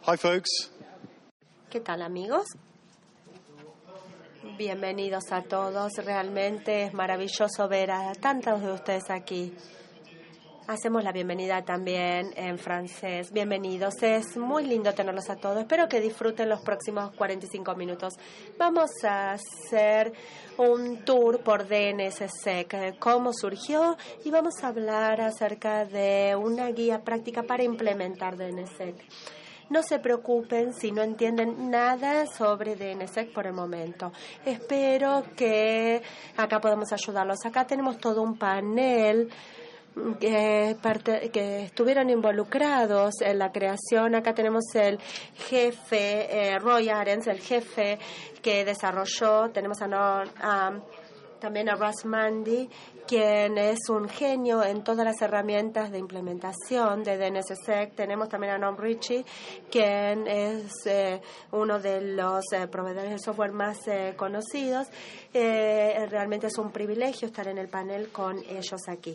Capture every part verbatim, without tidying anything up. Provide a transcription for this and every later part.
Hi, folks. ¿Qué tal, amigos? Bienvenidos a todos. Realmente es maravilloso ver a tantos de ustedes aquí. Hacemos la bienvenida también en francés. Bienvenidos. Es muy lindo tenerlos a todos. Espero que disfruten los próximos cuarenta y cinco minutos. Vamos a hacer un tour por D N S S E C, cómo surgió, y vamos a hablar acerca de una guía práctica para implementar D N S S E C. No se preocupen si no entienden nada sobre D N S S E C por el momento. Espero que acá podamos ayudarlos. Acá tenemos todo un panel que, parte, que estuvieron involucrados en la creación. Acá tenemos el jefe, eh, Roy Arends, el jefe que desarrolló. Tenemos a, no, a también a Russ Mandy, quien es un genio en todas las herramientas de implementación de D N S S E C. Tenemos también a Noam Ritchie, quien es eh, uno de los eh, proveedores de software más eh, conocidos. Eh, realmente es un privilegio estar en el panel con ellos aquí.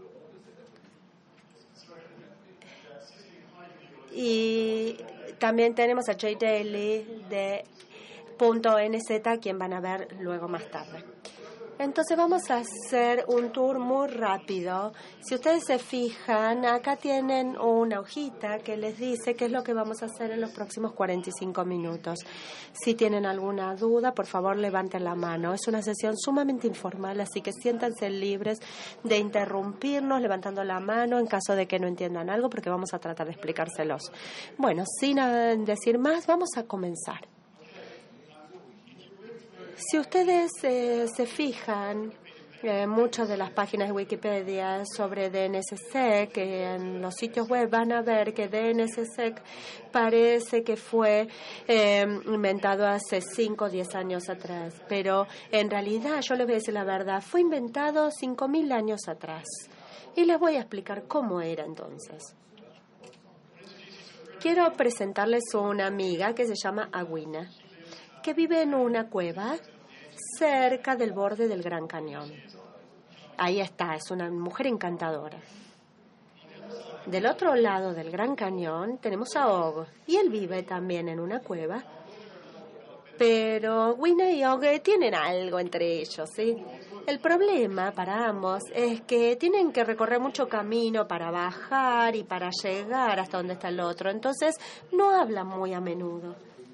Y también tenemos a Jay Daly de .nz, quien van a ver luego más tarde. Entonces vamos a hacer un tour muy rápido. Si ustedes se fijan, acá tienen una hojita que les dice qué es lo que vamos a hacer en los próximos cuarenta y cinco minutos. Si tienen alguna duda, por favor levanten la mano. Es una sesión sumamente informal, así que siéntanse libres de interrumpirnos levantando la mano en caso de que no entiendan algo, porque vamos a tratar de explicárselos. Bueno, sin decir más, vamos a comenzar. Si ustedes eh, se fijan, eh, muchas de las páginas de Wikipedia sobre D N S S E C, que en los sitios web van a ver que D N S S E C parece que fue eh, inventado hace cinco o diez años atrás, pero en realidad, yo les voy a decir la verdad, fue inventado cinco mil años atrás. Y les voy a explicar cómo era entonces. Quiero presentarles a una amiga que se llama Agüina, que vive en una cueva cerca del borde del Gran Cañón. Ahí está, es una mujer encantadora. Del otro lado del Gran Cañón tenemos a Og, y él vive también en una cueva, pero Agüina y Og tienen algo entre ellos, ¿sí? El problema para ambos es que tienen que recorrer mucho camino para bajar y para llegar hasta donde está el otro, entonces no hablan muy a menudo.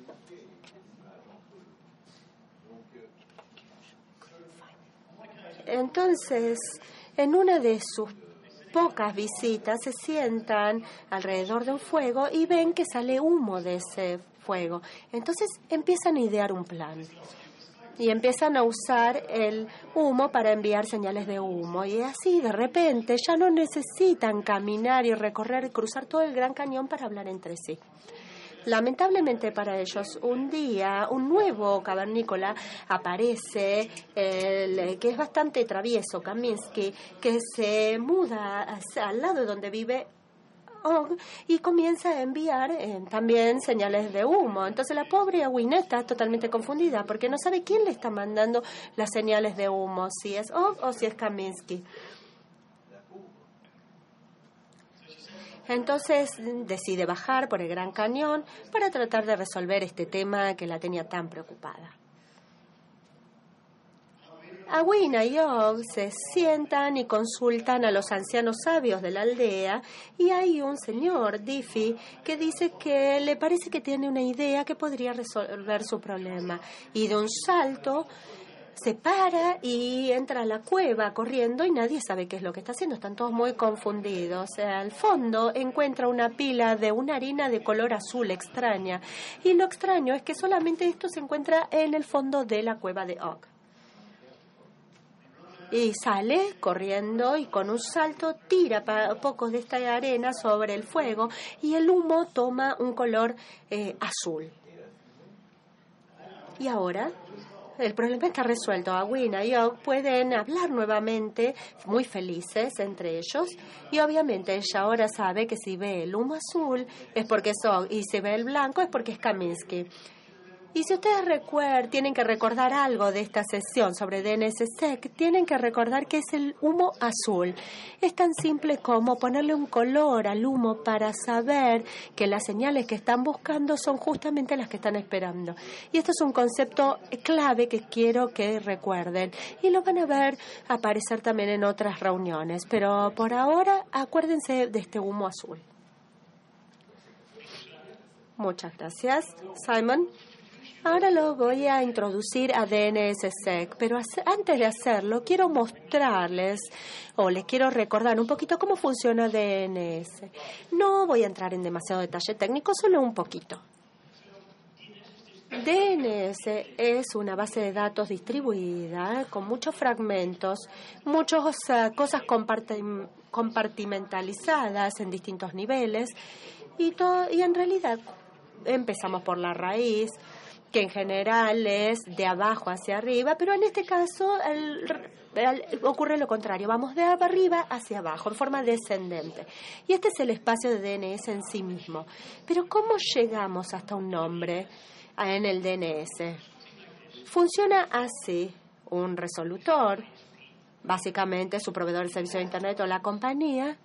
Entonces, en una de sus pocas visitas, se sientan alrededor de un fuego y ven que sale humo de ese fuego. Entonces, empiezan a idear un plan. Y empiezan a usar el humo para enviar señales de humo. Y así, de repente, ya no necesitan caminar y recorrer y cruzar todo el Gran Cañón para hablar entre sí. Lamentablemente para ellos, un día un nuevo cavernícola aparece, el, que es bastante travieso, Kaminsky, que se muda hacia, al lado de donde vive Og, y comienza a enviar eh, también señales de humo. Entonces la pobre Agüina está totalmente confundida porque no sabe quién le está mandando las señales de humo, si es Og o si es Kaminsky. Entonces decide bajar por el Gran Cañón para tratar de resolver este tema que la tenía tan preocupada. Agüina y Og se sientan y consultan a los ancianos sabios de la aldea, y hay un señor, Diffie, que dice que le parece que tiene una idea que podría resolver su problema. Y de un salto se para y entra a la cueva corriendo y nadie sabe qué es lo que está haciendo. Están todos muy confundidos. Al fondo encuentra una pila de una harina de color azul extraña. Y lo extraño es que solamente esto se encuentra en el fondo de la cueva de Og. Y sale corriendo y con un salto tira pocos de esta arena sobre el fuego y el humo toma un color eh, azul. Y ahora el problema está resuelto. Agüina y Og pueden hablar nuevamente, muy felices entre ellos, y obviamente ella ahora sabe que si ve el humo azul es porque es Og y si ve el blanco es porque es Kaminsky. Y si ustedes recuerdan, tienen que recordar algo de esta sesión sobre D N S S E C, tienen que recordar que es el humo azul. Es tan simple como ponerle un color al humo para saber que las señales que están buscando son justamente las que están esperando. Y esto es un concepto clave que quiero que recuerden. Y lo van a ver aparecer también en otras reuniones. Pero por ahora, acuérdense de este humo azul. Muchas gracias, Simon. Ahora lo voy a introducir a D N S S E C, pero antes de hacerlo quiero mostrarles o les quiero recordar un poquito cómo funciona D N S. No voy a entrar en demasiado detalle técnico, solo un poquito. D N S es una base de datos distribuida con muchos fragmentos, muchas uh, cosas compartim- compartimentalizadas en distintos niveles y, todo, y en realidad empezamos por la raíz, que en general es de abajo hacia arriba, pero en este caso el, el, ocurre lo contrario. Vamos de arriba hacia abajo, en forma descendente. Y este es el espacio de D N S en sí mismo. Pero ¿cómo llegamos hasta un nombre en el D N S? Funciona así. Un resolutor, básicamente su proveedor de servicio de Internet o la compañía,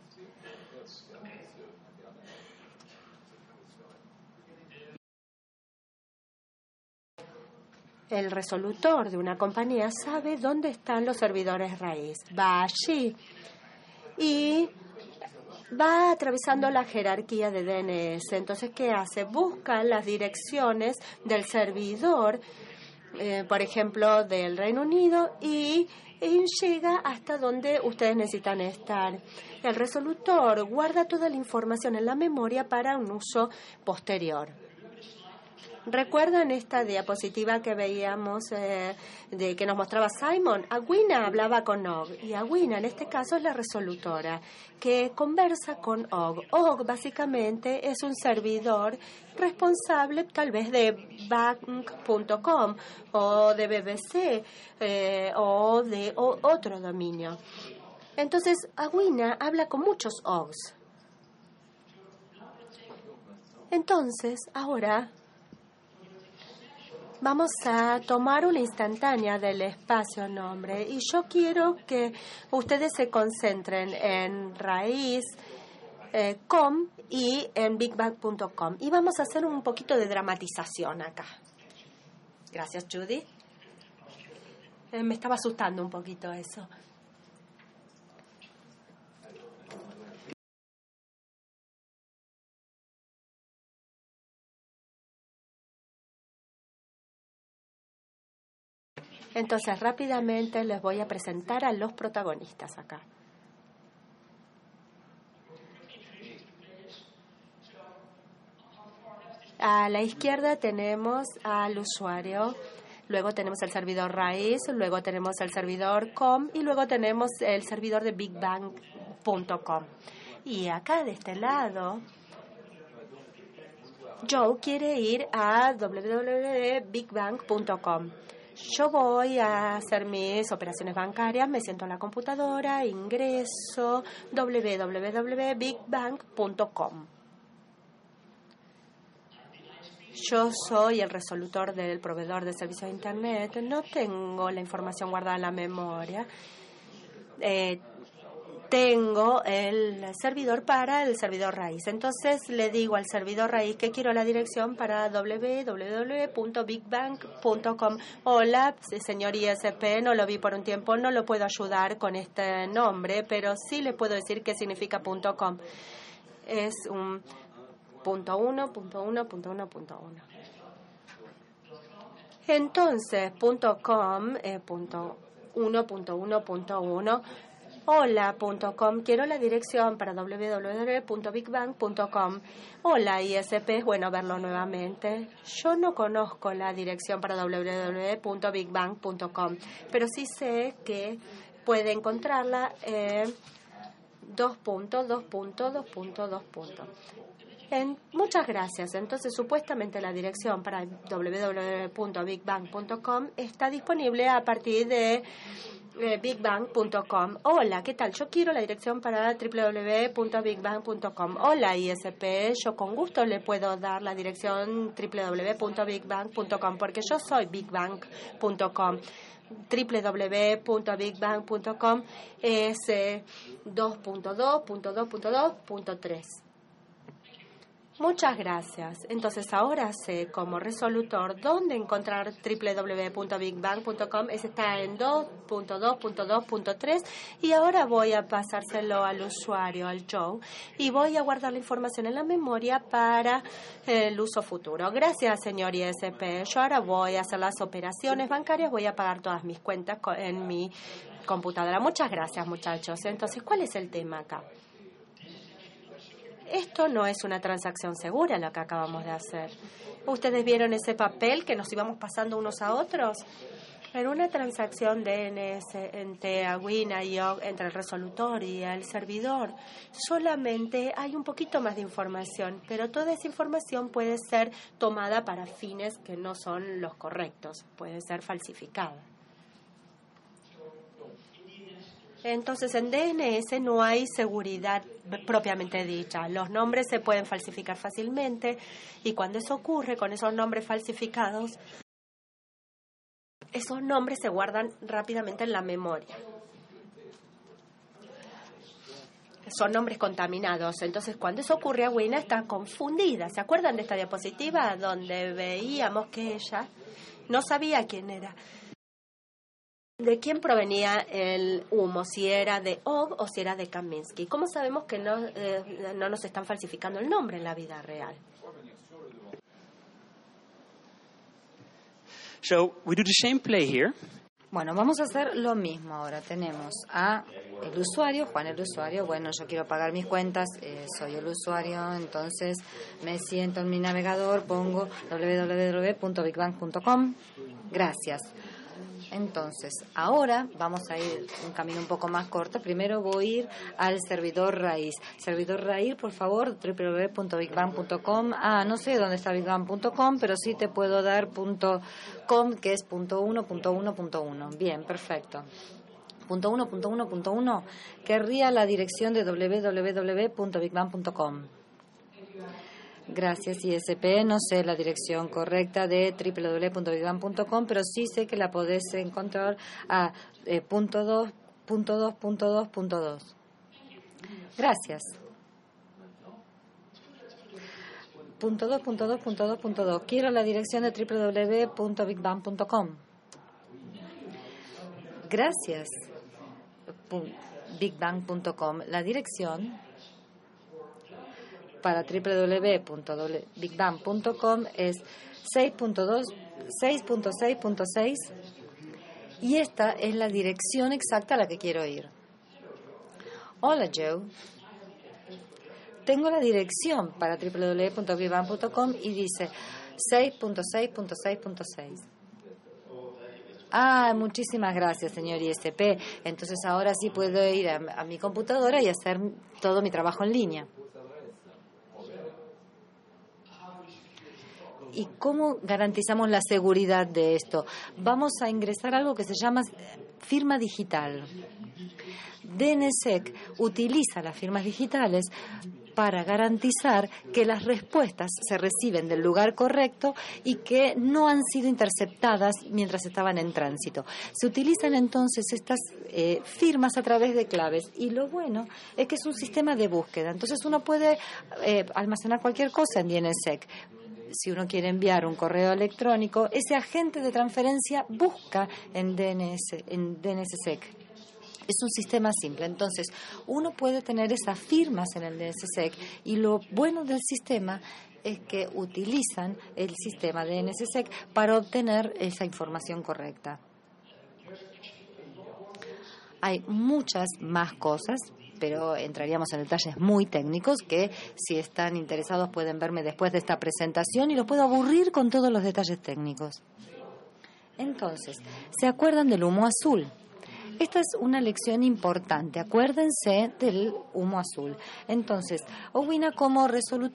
el resolutor de una compañía sabe dónde están los servidores raíz. Va allí y va atravesando la jerarquía de D N S. Entonces, ¿qué hace? Busca las direcciones del servidor, eh, por ejemplo, del Reino Unido y, y llega hasta donde ustedes necesitan estar. El resolutor guarda toda la información en la memoria para un uso posterior. ¿Recuerdan esta diapositiva que veíamos, eh, de que nos mostraba Simon? Agüina hablaba con O G y Agüina en este caso es la resolutora que conversa con O G. O G básicamente es un servidor responsable tal vez de bank punto com o de B B C eh, o de o, otro dominio. Entonces Agüina habla con muchos O Gs. Entonces, ahora vamos a tomar una instantánea del espacio nombre y yo quiero que ustedes se concentren en raíz eh, com y en big bang punto com y vamos a hacer un poquito de dramatización acá. Gracias, Judy. Eh, me estaba asustando un poquito eso. Entonces, rápidamente les voy a presentar a los protagonistas acá. A la izquierda tenemos al usuario, luego tenemos el servidor raíz, luego tenemos el servidor com y luego tenemos el servidor de big bang punto com. Y acá de este lado, Joe quiere ir a w w w punto big bang punto com. Yo voy a hacer mis operaciones bancarias, me siento en la computadora, ingreso w w w punto big bang punto com. Yo soy el resolutor del proveedor de servicio de Internet, no tengo la información guardada en la memoria. Eh, tengo el servidor para el servidor raíz. Entonces le digo al servidor raíz que quiero la dirección para w w w punto big bang punto com. Hola, señor I S P, no lo vi por un tiempo, no lo puedo ayudar con este nombre, pero sí le puedo decir qué significa .com. Es un punto uno, punto uno, punto uno, punto uno. Entonces, .com, eh, punto uno, punto uno, punto uno, hola punto com, quiero la dirección para w w w punto big bang punto com. Hola I S P, es bueno verlo nuevamente. Yo no conozco la dirección para w w w punto big bang punto com, pero sí sé que puede encontrarla en dos punto dos punto dos punto dos. En, muchas gracias. Entonces, supuestamente la dirección para w w w punto big bang punto com está disponible a partir de eh, big bang punto com. Hola, ¿qué tal? Yo quiero la dirección para doble u doble u doble u punto big bang punto com. Hola, I S P. Yo con gusto le puedo dar la dirección doble u doble u doble u punto big bang punto com porque yo soy big bang punto com. doble u doble u doble u punto big bang punto com es eh, dos punto dos punto dos punto dos punto tres. Muchas gracias. Entonces ahora sé como resolutor dónde encontrar doble u doble u doble u punto big bang punto com. Ese está en dos punto dos punto dos punto tres y ahora voy a pasárselo al usuario, al Joe, y voy a guardar la información en la memoria para el uso futuro. Gracias, señor I S P. Yo ahora voy a hacer las operaciones bancarias, voy a pagar todas mis cuentas en mi computadora. Muchas gracias, muchachos. Entonces, ¿cuál es el tema acá? Esto no es una transacción segura lo que acabamos de hacer. ¿Ustedes vieron ese papel que nos íbamos pasando unos a otros? En una transacción D N S entre Awina y O G, entre el resolutor y el servidor, solamente hay un poquito más de información, pero toda esa información puede ser tomada para fines que no son los correctos, puede ser falsificada. Entonces, en D N S no hay seguridad propiamente dicha. Los nombres se pueden falsificar fácilmente y cuando eso ocurre con esos nombres falsificados, esos nombres se guardan rápidamente en la memoria. Son nombres contaminados. Entonces, cuando eso ocurre, Awina está confundida. ¿Se acuerdan de esta diapositiva donde veíamos que ella no sabía quién era? ¿De quién provenía el humo? Si era de O G o si era de Kaminsky. ¿Cómo sabemos que no, eh, no nos están falsificando el nombre en la vida real? So, we do the same play here. Bueno, vamos a hacer lo mismo ahora. Tenemos a el usuario, Juan el usuario. Bueno, yo quiero pagar mis cuentas, eh, soy el usuario, entonces me siento en mi navegador, pongo doble u doble u doble u punto big bang punto com. Gracias. Entonces, ahora vamos a ir un camino un poco más corto. Primero voy a ir al servidor raíz. Servidor raíz, por favor, doble u doble u doble u punto big bang punto com. Ah, no sé dónde está big bang punto com, pero sí te puedo dar .com, que es punto uno punto uno punto uno. Bien, perfecto. Punto uno punto uno punto uno querría la dirección de doble u doble u doble u punto big bang punto com. Gracias, I S P. No sé la dirección correcta de doble u doble u doble u punto big bang punto com, pero sí sé que la podés encontrar a eh, punto dos punto dos punto dos punto dos. Gracias. Punto dos punto dos punto dos punto dos. Quiero la dirección de doble u doble u doble u punto big bang punto com. Gracias. big bang punto com. La dirección para doble u doble u doble u punto big bang punto com es seis punto dos, seis punto seis punto seis y esta es la dirección exacta a la que quiero ir. Hola, Joe. Tengo la dirección para doble u doble u doble u punto big bang punto com y dice seis punto seis punto seis punto seis. Ah, muchísimas gracias, señor I S P. Entonces ahora sí puedo ir a, a mi computadora y hacer todo mi trabajo en línea. ¿Y cómo garantizamos la seguridad de esto? Vamos a ingresar algo que se llama firma digital. D N S E C utiliza las firmas digitales para garantizar que las respuestas se reciben del lugar correcto y que no han sido interceptadas mientras estaban en tránsito. Se utilizan entonces estas eh, firmas a través de claves y lo bueno es que es un sistema de búsqueda. Entonces uno puede eh, almacenar cualquier cosa en D N S E C. Si uno quiere enviar un correo electrónico, ese agente de transferencia busca en D N S, en D N S S E C. Es un sistema simple. Entonces, uno puede tener esas firmas en el D N S S E C y lo bueno del sistema es que utilizan el sistema de D N S S E C para obtener esa información correcta. Hay muchas más cosas, pero entraríamos en detalles muy técnicos que si están interesados pueden verme después de esta presentación y los puedo aburrir con todos los detalles técnicos. Entonces, ¿se acuerdan del humo azul? Esta es una lección importante. Acuérdense del humo azul. Entonces, Awina como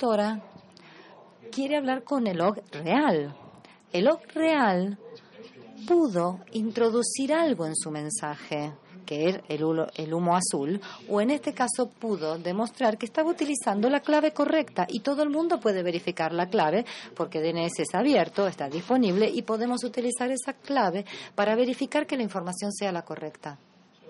resolutora quiere hablar con el O G real. El O G real pudo introducir algo en su mensaje, que es el, el humo azul, o en este caso pudo demostrar que estaba utilizando la clave correcta y todo el mundo puede verificar la clave porque D N S es abierto, está disponible y podemos utilizar esa clave para verificar que la información sea la correcta.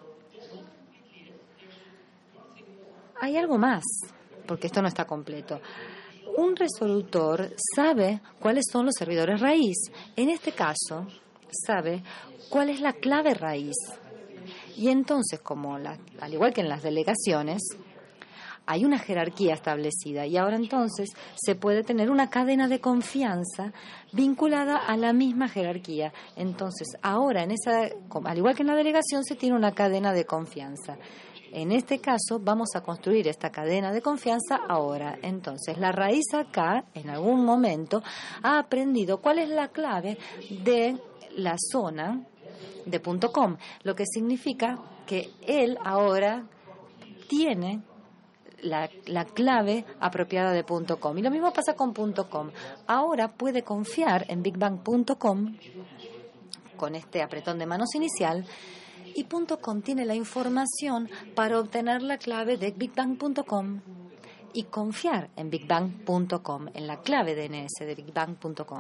Hay algo más, porque esto no está completo. Un resolutor sabe cuáles son los servidores raíz. En este caso, sabe cuál es la clave raíz. Y entonces, como la, al igual que en las delegaciones, hay una jerarquía establecida y ahora entonces se puede tener una cadena de confianza vinculada a la misma jerarquía. Entonces, ahora, en esa, al igual que en la delegación, se tiene una cadena de confianza. En este caso, vamos a construir esta cadena de confianza ahora. Entonces, la raíz acá, en algún momento, ha aprendido cuál es la clave de la zona de .com, lo que significa que él ahora tiene la, la clave apropiada de .com. Y lo mismo pasa con .com. Ahora puede confiar en big bang punto com con este apretón de manos inicial y .com tiene la información para obtener la clave de big bang punto com y confiar en big bang punto com, en la clave D N S de big bang punto com.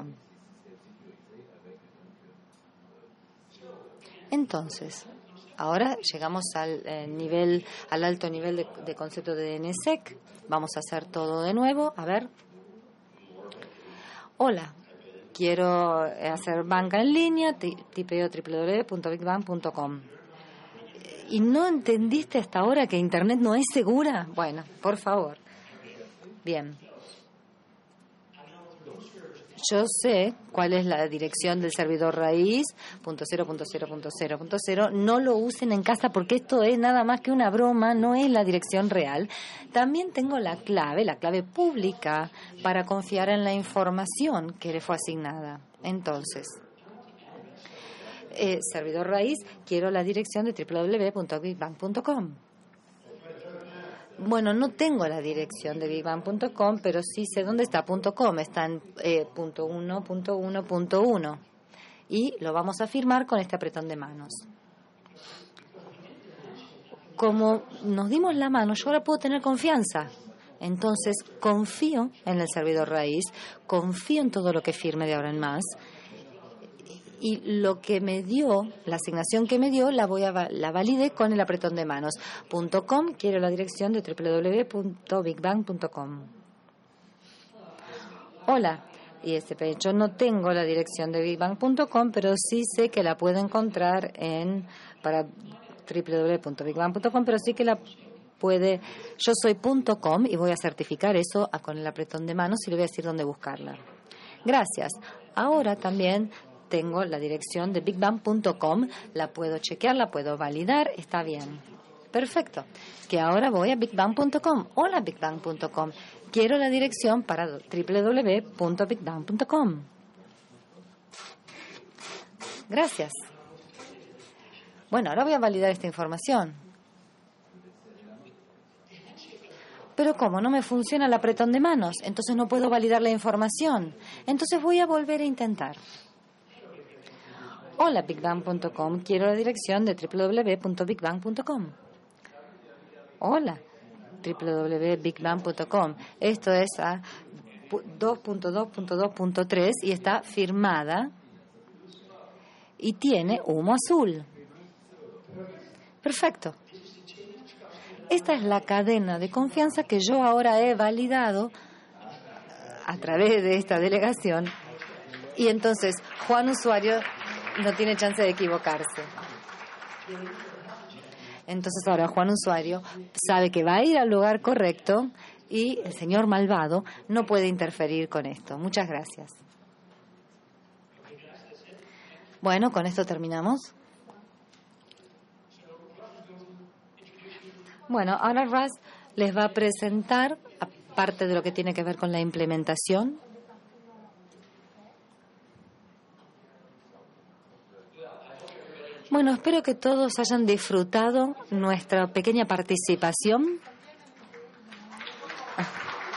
Entonces, ahora llegamos al eh, nivel, al alto nivel de, de concepto de D N S E C. Vamos a hacer todo de nuevo. A ver. Hola, quiero hacer banca en línea, tipeo doble u doble u doble u punto big bang punto com. ¿Y no entendiste hasta ahora que Internet no es segura? Bueno, por favor. Bien. Yo sé cuál es la dirección del servidor raíz, punto cero, punto cero, punto cero, punto cero. No lo usen en casa porque esto es nada más que una broma, no es la dirección real. También tengo la clave, la clave pública, para confiar en la información que le fue asignada. Entonces, eh, servidor raíz, quiero la dirección de doble u doble u doble u punto big bang punto com. Bueno, no tengo la dirección de big bang punto com, pero sí sé dónde está .com. Está en eh, punto uno, punto uno, punto uno. Y lo vamos a firmar con este apretón de manos. Como nos dimos la mano, yo ahora puedo tener confianza. Entonces, confío en el servidor raíz, confío en todo lo que firme de ahora en más. Y lo que me dio, la asignación que me dio, la voy a la validé con el apretón de manos. .com, quiero la dirección de doble u doble u doble u punto big bang punto com. Hola, y este, yo no tengo la dirección de big bang punto com, pero sí sé que la puedo encontrar en para doble u doble u doble u punto big bang punto com, pero sí que la puede. Yo soy .com y voy a certificar eso con el apretón de manos y le voy a decir dónde buscarla. Gracias. Ahora también tengo la dirección de big bang punto com, la puedo chequear, la puedo validar, está bien. Perfecto. Que ahora voy a big bang punto com. Hola, big bang punto com. Quiero la dirección para doble u doble u doble u punto big bang punto com. Gracias. Bueno, ahora voy a validar esta información. Pero ¿cómo? No me funciona el apretón de manos, entonces no puedo validar la información. Entonces voy a volver a intentar. Hola, big bang punto com. Quiero la dirección de doble u doble u doble u punto big bang punto com. Hola, doble u doble u doble u punto big bang punto com. Esto es a dos punto dos punto dos punto tres y está firmada y tiene humo azul. Perfecto. Esta es la cadena de confianza que yo ahora he validado a través de esta delegación. Y entonces, Juan usuario no tiene chance de equivocarse. Entonces ahora Juan usuario sabe que va a ir al lugar correcto y el señor malvado no puede interferir con esto. Muchas gracias. Bueno, con esto terminamos. Bueno, ahora Raz les va a presentar, aparte de lo que tiene que ver con la implementación, bueno, espero que todos hayan disfrutado nuestra pequeña participación.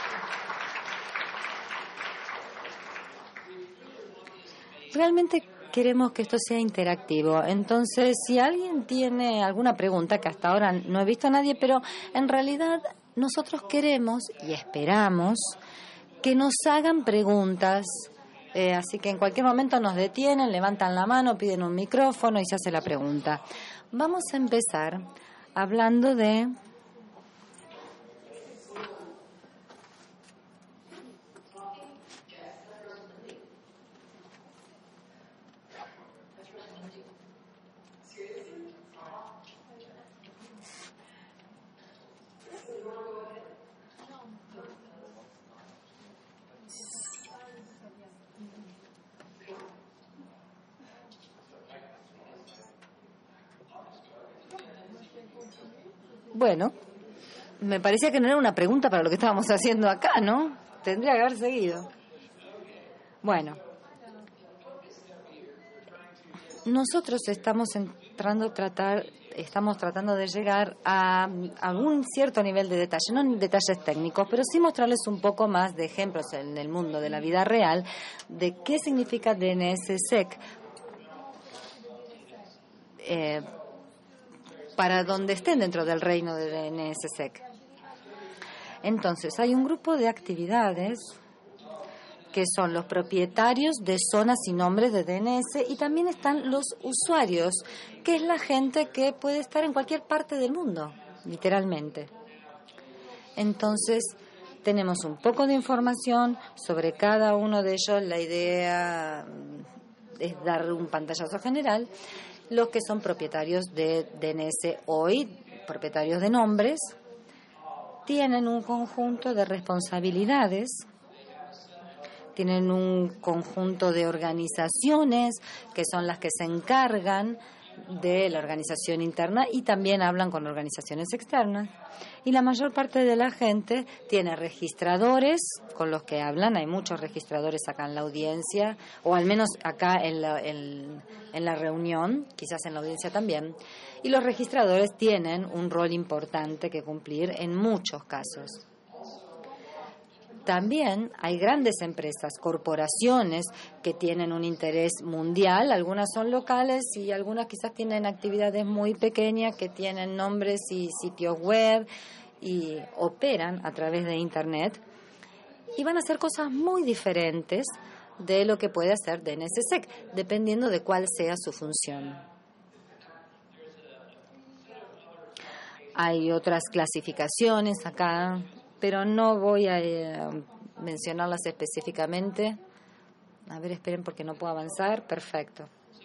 Realmente queremos que esto sea interactivo. Entonces, si alguien tiene alguna pregunta, que hasta ahora no he visto a nadie, pero en realidad nosotros queremos y esperamos que nos hagan preguntas. Eh, así que en cualquier momento nos detienen, levantan la mano, piden un micrófono y se hace la pregunta. Vamos a empezar hablando de... Bueno, me parecía que no era una pregunta para lo que estábamos haciendo acá, ¿no? Tendría que haber seguido. Bueno, nosotros estamos entrando a tratar, estamos tratando de llegar a algún cierto nivel de detalle, no detalles técnicos, pero sí mostrarles un poco más de ejemplos en el mundo de la vida real de qué significa D N S S E C. Eh, para donde estén dentro del reino de D N S S E C. Entonces, hay un grupo de actividades que son los propietarios de zonas y nombres de D N S, y también están los usuarios, que es la gente que puede estar en cualquier parte del mundo, literalmente. Entonces, tenemos un poco de información sobre cada uno de ellos. La idea es dar un pantallazo general. Los que son propietarios de D N S hoy, propietarios de nombres, tienen un conjunto de responsabilidades, tienen un conjunto de organizaciones que son las que se encargan de la organización interna y también hablan con organizaciones externas. Y la mayor parte de la gente tiene registradores con los que hablan. Hay muchos registradores acá en la audiencia, o al menos acá en la, en, en la reunión, quizás en la audiencia también. Y los registradores tienen un rol importante que cumplir en muchos casos. También hay grandes empresas, corporaciones que tienen un interés mundial. Algunas son locales y algunas quizás tienen actividades muy pequeñas que tienen nombres y sitios web y operan a través de Internet. Y van a hacer cosas muy diferentes de lo que puede hacer D N S S E C, dependiendo de cuál sea su función. Hay otras clasificaciones acá, pero no voy a eh, mencionarlas específicamente. A ver, esperen porque no puedo avanzar. Perfecto.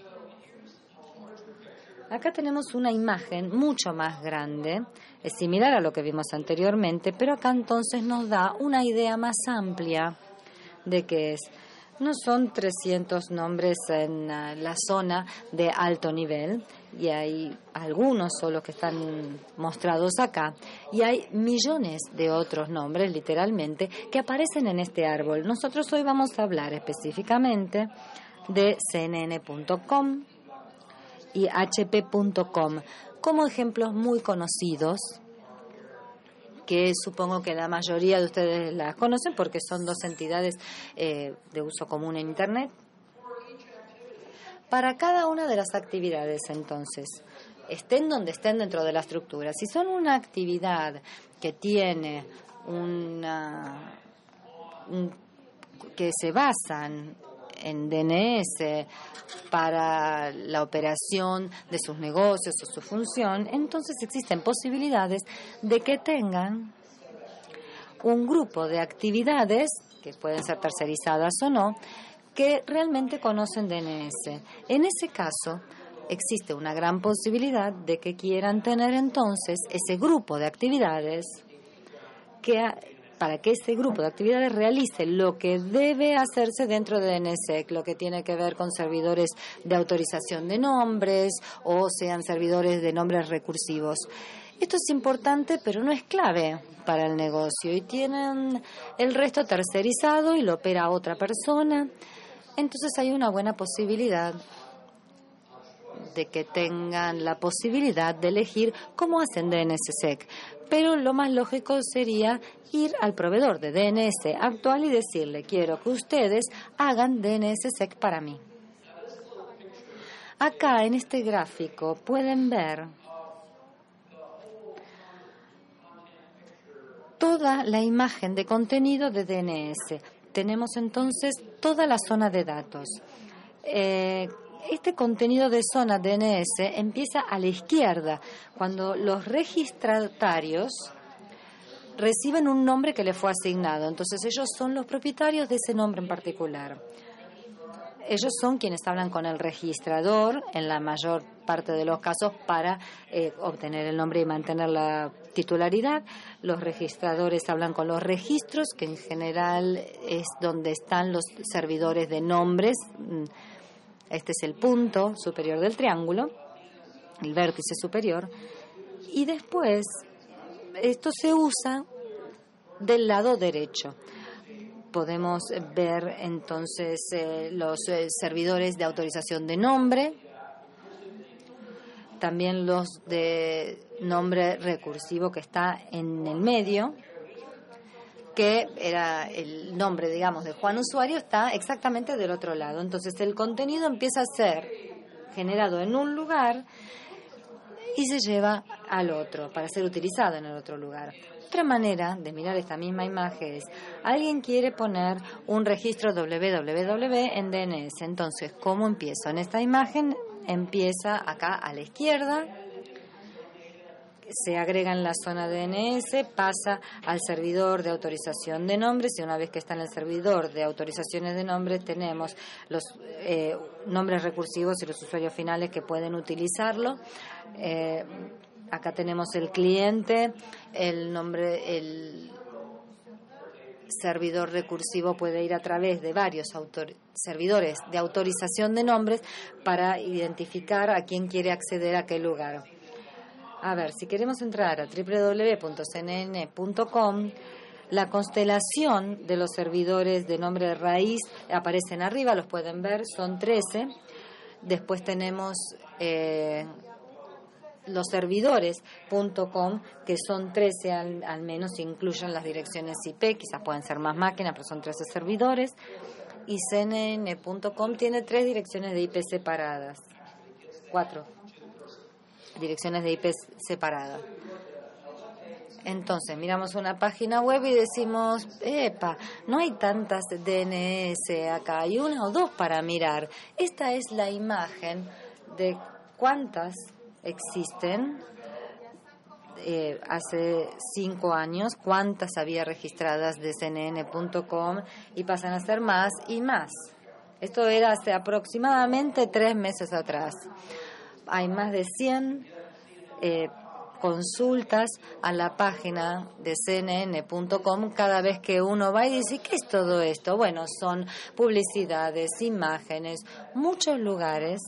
Acá tenemos una imagen mucho más grande, es similar a lo que vimos anteriormente, pero acá entonces nos da una idea más amplia de qué es. No son trescientos nombres en uh, la zona de alto nivel, y hay algunos solo que están mostrados acá, y hay millones de otros nombres, literalmente, que aparecen en este árbol. Nosotros hoy vamos a hablar específicamente de C N N punto com y H P punto com como ejemplos muy conocidos, que supongo que la mayoría de ustedes las conocen porque son dos entidades eh, de uso común en Internet. Para cada una de las actividades, entonces, estén donde estén dentro de la estructura, si son una actividad que tiene una, un, que se basan en D N S para la operación de sus negocios o su función, entonces existen posibilidades de que tengan un grupo de actividades, que pueden ser tercerizadas o no, que realmente conocen D N S. En ese caso, existe una gran posibilidad de que quieran tener entonces ese grupo de actividades que para que ese grupo de actividades realice lo que debe hacerse dentro de D N S S E C, lo que tiene que ver con servidores de autorización de nombres o sean servidores de nombres recursivos. Esto es importante, pero no es clave para el negocio, y tienen el resto tercerizado y lo opera otra persona. Entonces hay una buena posibilidad de que tengan la posibilidad de elegir cómo hacen D N S S E C. Pero lo más lógico sería ir al proveedor de D N S actual y decirle: quiero que ustedes hagan D N S S E C para mí. Acá en este gráfico pueden ver toda la imagen de contenido de D N S. Tenemos entonces toda la zona de datos. Eh, este contenido de zona D N S empieza a la izquierda, cuando los registratarios reciben un nombre que les fue asignado. Entonces ellos son los propietarios de ese nombre en particular. Ellos son quienes hablan con el registrador, en la mayor parte de los casos, para eh, obtener el nombre y mantener la titularidad. Los registradores hablan con los registros, que en general es donde están los servidores de nombres. Este es el punto superior del triángulo, el vértice superior. Y después, esto se usa del lado derecho. Podemos ver entonces eh, los eh, servidores de autorización de nombre, también los de nombre recursivo que está en el medio, que era el nombre, digamos, de Juan usuario, está exactamente del otro lado. Entonces el contenido empieza a ser generado en un lugar y se lleva al otro para ser utilizado en el otro lugar. Otra manera de mirar esta misma imagen es, alguien quiere poner un registro doble u doble u doble u en D N S. Entonces, ¿cómo empiezo? En esta imagen empieza acá a la izquierda, se agrega en la zona D N S, pasa al servidor de autorización de nombres y una vez que está en el servidor de autorizaciones de nombres tenemos los eh, nombres recursivos y los usuarios finales que pueden utilizarlo. Eh, Acá tenemos el cliente, el nombre, el servidor recursivo puede ir a través de varios autor, servidores de autorización de nombres para identificar a quién quiere acceder a qué lugar. A ver, si queremos entrar a doble u doble u doble u punto c n n punto com, la constelación de los servidores de nombre de raíz aparecen arriba, los pueden ver, son trece. Después tenemos Eh, los servidores punto com, que son trece al, al menos, incluyen las direcciones I P, quizás pueden ser más máquinas, pero son trece servidores. Y c n n punto com tiene tres direcciones de I P separadas, cuatro direcciones de I P separadas. Entonces, miramos una página web y decimos, epa, no hay tantas D N S acá, hay una o dos para mirar. Esta es la imagen de cuántas existen. Eh, hace cinco años, cuántas había registradas de c n n punto com y pasan a ser más y más. Esto era hace aproximadamente tres meses atrás. Hay más de cien eh, consultas a la página de c n n punto com cada vez que uno va y dice, ¿qué es todo esto? Bueno, son publicidades, imágenes, muchos lugares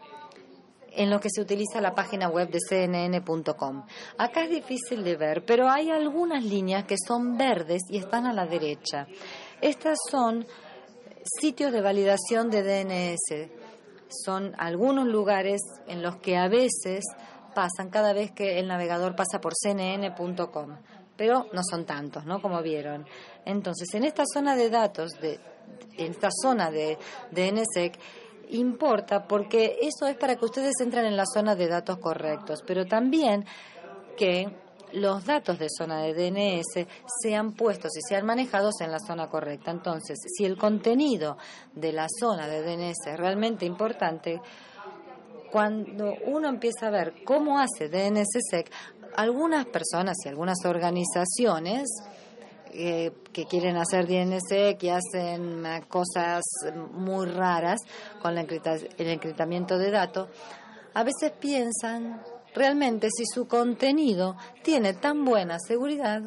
en lo que se utiliza la página web de c n n punto com. Acá es difícil de ver, pero hay algunas líneas que son verdes y están a la derecha. Estas son sitios de validación de D N S. Son algunos lugares en los que a veces pasan cada vez que el navegador pasa por c n n punto com, pero no son tantos, ¿no? Como vieron. Entonces, en esta zona de datos, de, en esta zona de D N S E C, importa porque eso es para que ustedes entren en la zona de datos correctos, pero también que los datos de zona de D N S sean puestos y sean manejados en la zona correcta. Entonces, si el contenido de la zona de D N S es realmente importante, cuando uno empieza a ver cómo hace D N S S E C, algunas personas y algunas organizaciones Eh, que quieren hacer D N S E C y hacen uh, cosas muy raras con la encripta, el encriptamiento de datos, a veces piensan realmente si su contenido tiene tan buena seguridad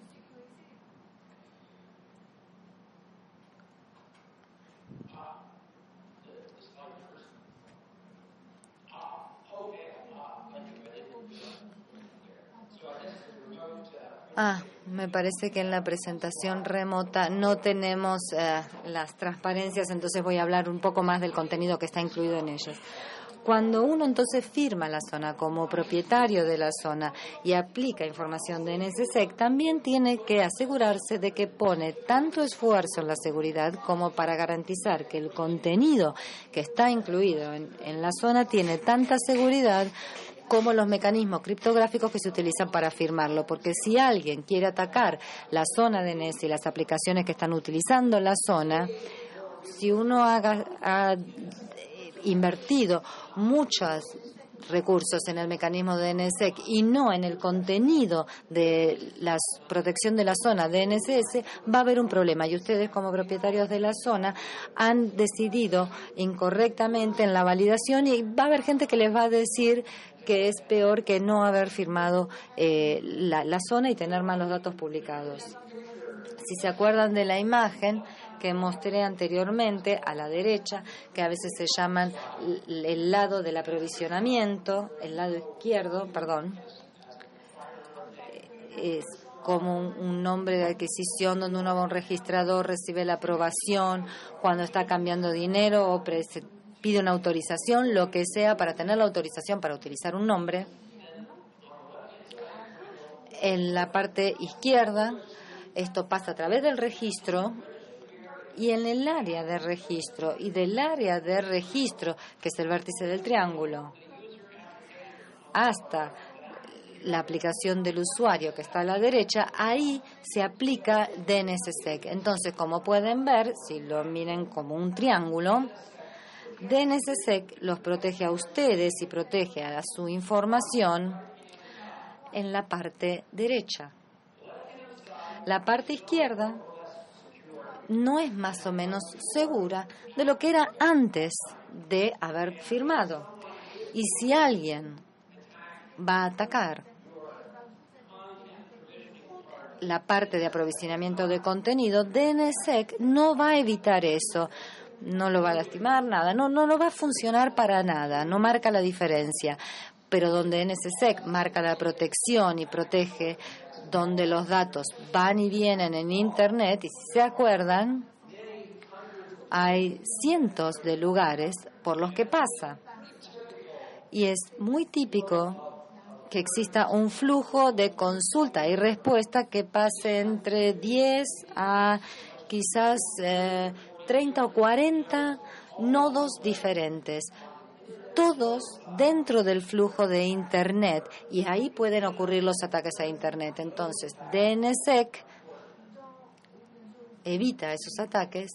Ah, me parece que en la presentación remota no tenemos eh, las transparencias, entonces voy a hablar un poco más del contenido que está incluido en ellos. Cuando uno entonces firma la zona como propietario de la zona y aplica información de DNSSEC, también tiene que asegurarse de que pone tanto esfuerzo en la seguridad como para garantizar que el contenido que está incluido en, en la zona tiene tanta seguridad como los mecanismos criptográficos que se utilizan para firmarlo, porque si alguien quiere atacar la zona D N S y las aplicaciones que están utilizando la zona, si uno haga, ha invertido muchos recursos en el mecanismo de DNSSEC y no en el contenido de la protección de la zona D N S S, va a haber un problema. Y ustedes, como propietarios de la zona, han decidido incorrectamente en la validación y va a haber gente que les va a decir que es peor que no haber firmado eh, la, la zona y tener malos datos publicados. Si se acuerdan de la imagen que mostré anteriormente, a la derecha, que a veces se llaman el lado del aprovisionamiento, el lado izquierdo, perdón, es como un, un nombre de adquisición donde uno va a un registrador, recibe la aprobación cuando está cambiando dinero o pre pide una autorización, lo que sea, para tener la autorización para utilizar un nombre. En la parte izquierda, esto pasa a través del registro, y en el área de registro y del área de registro, que es el vértice del triángulo, hasta la aplicación del usuario que está a la derecha, ahí se aplica DNSSEC. Entonces, como pueden ver, si lo miren como un triángulo, DNSSEC los protege a ustedes y protege a su información en la parte derecha. La parte izquierda no es más o menos segura de lo que era antes de haber firmado. Y si alguien va a atacar la parte de aprovisionamiento de contenido, DNSSEC no va a evitar eso. No lo va a lastimar, nada, no, no, no va a funcionar para nada, no marca la diferencia. Pero donde DNSSEC marca la protección y protege donde los datos van y vienen en Internet, y si se acuerdan, hay cientos de lugares por los que pasa. Y es muy típico que exista un flujo de consulta y respuesta que pase entre diez a quizás eh, treinta o cuarenta nodos diferentes, todos dentro del flujo de Internet, y ahí pueden ocurrir los ataques a Internet. Entonces, DNSSEC evita esos ataques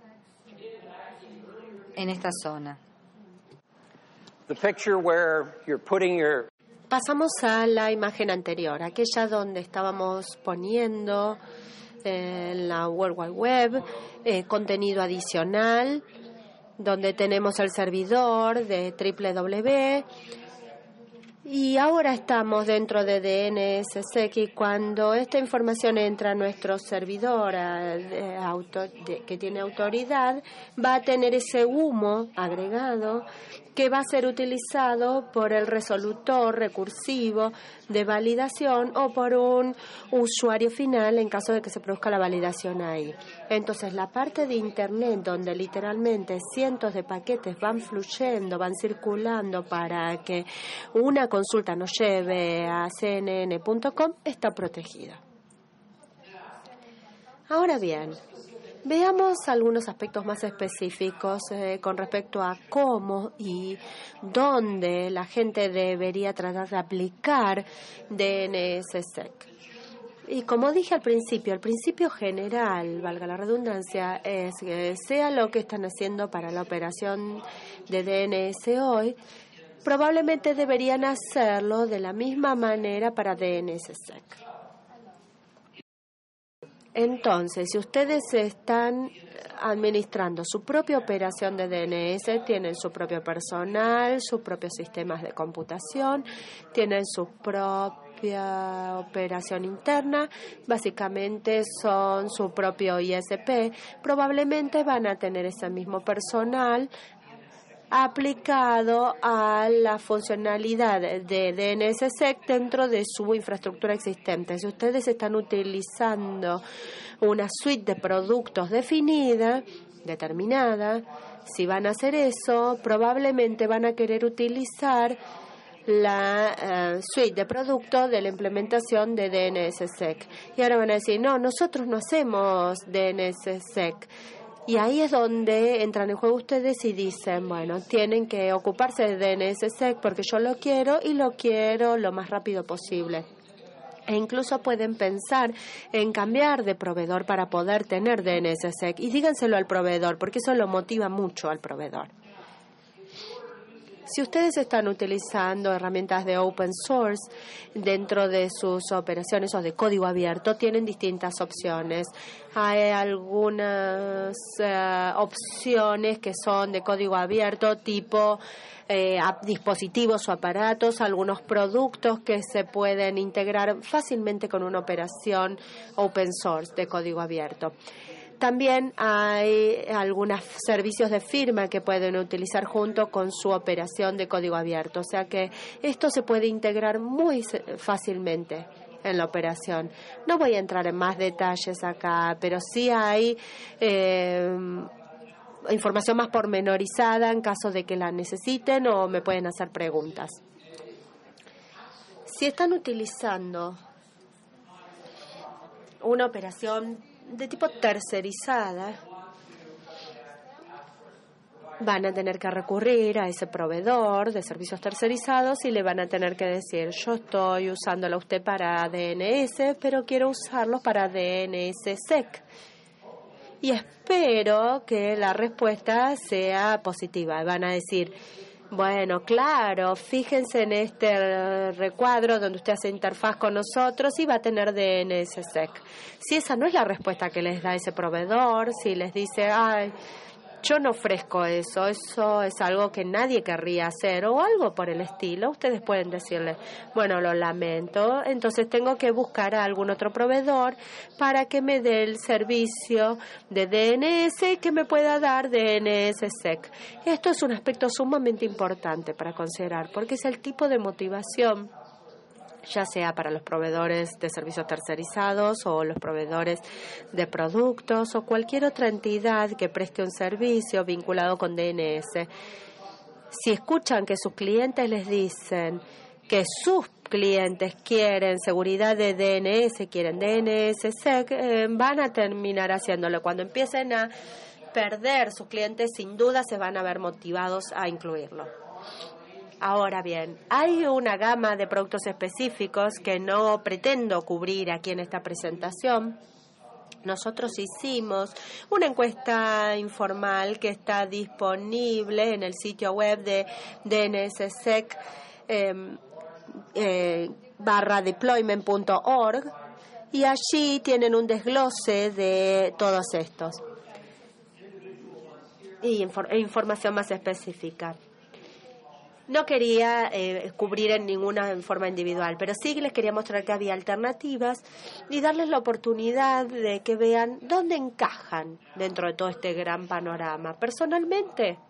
en esta zona. The picture where you're putting your... Pasamos a la imagen anterior, aquella donde estábamos poniendo en la World Wide Web eh, contenido adicional, donde tenemos el servidor de doble u doble u doble u, y ahora estamos dentro de DNSSEC, y cuando esta información entra a nuestro servidor de auto, de, que tiene autoridad, va a tener ese humo agregado que va a ser utilizado por el resolutor recursivo de validación o por un usuario final en caso de que se produzca la validación ahí. Entonces, la parte de Internet donde literalmente cientos de paquetes van fluyendo, van circulando para que una consulta nos lleve a C N N punto com está protegida. Ahora bien, veamos algunos aspectos más específicos eh, con respecto a cómo y dónde la gente debería tratar de aplicar DNSSEC. Y como dije al principio, el principio general, valga la redundancia, es que sea lo que están haciendo para la operación de D N S hoy, probablemente deberían hacerlo de la misma manera para DNSSEC. Entonces, si ustedes están administrando su propia operación de D N S, tienen su propio personal, sus propios sistemas de computación, tienen su propia operación interna, básicamente son su propio I S P, probablemente van a tener ese mismo personal aplicado a la funcionalidad de DNSSEC dentro de su infraestructura existente. Si ustedes están utilizando una suite de productos definida, determinada, Si van a hacer eso, probablemente van a querer utilizar la uh, suite de productos de la implementación de D N S S E C. Y ahora van a decir, no, nosotros no hacemos D N S S E C. Y ahí es donde entran en juego ustedes y dicen, bueno, tienen que ocuparse de D N S S E C porque yo lo quiero y lo quiero lo más rápido posible. E incluso pueden pensar en cambiar de proveedor para poder tener D N S S E C. Y díganselo al proveedor, porque eso lo motiva mucho al proveedor. Si ustedes están utilizando herramientas de open source dentro de sus operaciones o de código abierto, tienen distintas opciones. Hay algunas uh, opciones que son de código abierto, tipo eh, dispositivos o aparatos, algunos productos que se pueden integrar fácilmente con una operación open source de código abierto. También hay algunos servicios de firma que pueden utilizar junto con su operación de código abierto. O sea que esto se puede integrar muy fácilmente en la operación. No voy a entrar en más detalles acá, pero sí hay eh, información más pormenorizada en caso de que la necesiten o me pueden hacer preguntas. Si están utilizando una operación de tipo tercerizada, van a tener que recurrir a ese proveedor de servicios tercerizados y le van a tener que decir, yo estoy usándola a usted para D N S, pero quiero usarlo para D N S S E C. Y espero que la respuesta sea positiva. Van a decir, bueno, claro, fíjense en este recuadro donde usted hace interfaz con nosotros y va a tener D N S S E C. Si esa no es la respuesta que les da ese proveedor, si les dice, ay, yo no ofrezco eso, eso es algo que nadie querría hacer o algo por el estilo, ustedes pueden decirle, bueno, lo lamento, entonces tengo que buscar a algún otro proveedor para que me dé el servicio de D N S y que me pueda dar D N S S E C. Esto es un aspecto sumamente importante para considerar porque es el tipo de motivación, ya sea para los proveedores de servicios tercerizados o los proveedores de productos o cualquier otra entidad que preste un servicio vinculado con D N S. Si escuchan que sus clientes les dicen que sus clientes quieren seguridad de D N S, quieren D N S S E C, eh, van a terminar haciéndolo. Cuando empiecen a perder sus clientes, sin duda se van a ver motivados a incluirlo. Ahora bien, hay una gama de productos específicos que no pretendo cubrir aquí en esta presentación. Nosotros hicimos una encuesta informal que está disponible en el sitio web de D N S S E C eh, eh, barra deployment punto org y allí tienen un desglose de todos estos y infor- e información más específica. No quería eh, cubrir en ninguna forma individual, pero sí les quería mostrar que había alternativas y darles la oportunidad de que vean dónde encajan dentro de todo este gran panorama. Personalmente,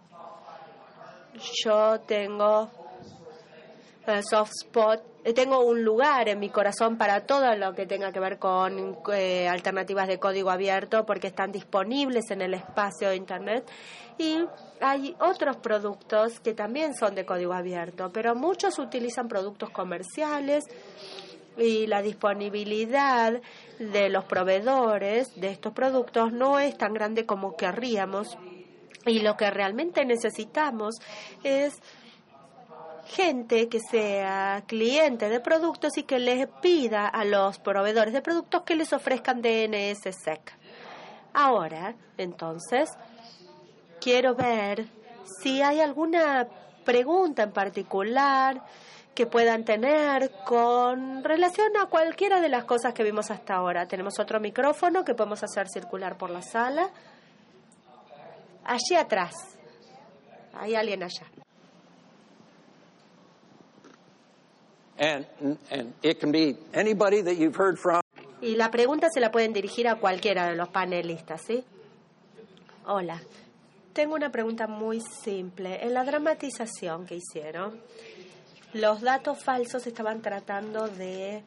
yo tengo eh, soft spot, eh, tengo un lugar en mi corazón para todo lo que tenga que ver con eh, alternativas de código abierto porque están disponibles en el espacio de Internet. Y hay otros productos que también son de código abierto, pero muchos utilizan productos comerciales y la disponibilidad de los proveedores de estos productos no es tan grande como querríamos. Y lo que realmente necesitamos es gente que sea cliente de productos y que les pida a los proveedores de productos que les ofrezcan D N S S E C. Ahora, entonces, quiero ver si hay alguna pregunta en particular que puedan tener con relación a cualquiera de las cosas que vimos hasta ahora. Tenemos otro micrófono que podemos hacer circular por la sala. Allí atrás. Hay alguien allá. And, and it can be anybody that you've heard from. Y la pregunta se la pueden dirigir a cualquiera de los panelistas, ¿sí? Hola. Tengo una pregunta muy simple. En la dramatización que hicieron, los datos falsos estaban tratando de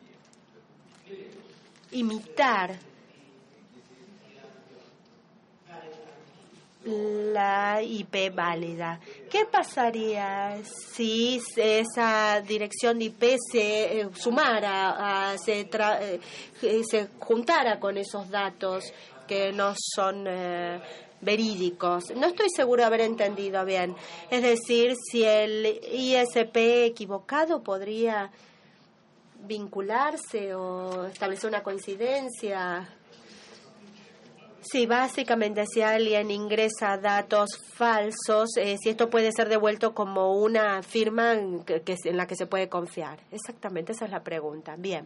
imitar la I P válida. ¿Qué pasaría si esa dirección de I P se eh, sumara, a, se, tra, eh, se juntara con esos datos que no son eh, verídicos? No estoy seguro de haber entendido bien. Es decir, si el I S P equivocado podría vincularse o establecer una coincidencia. Sí, básicamente si alguien ingresa datos falsos, eh, si esto puede ser devuelto como una firma en, que, que, en la que se puede confiar. Exactamente, esa es la pregunta. Bien.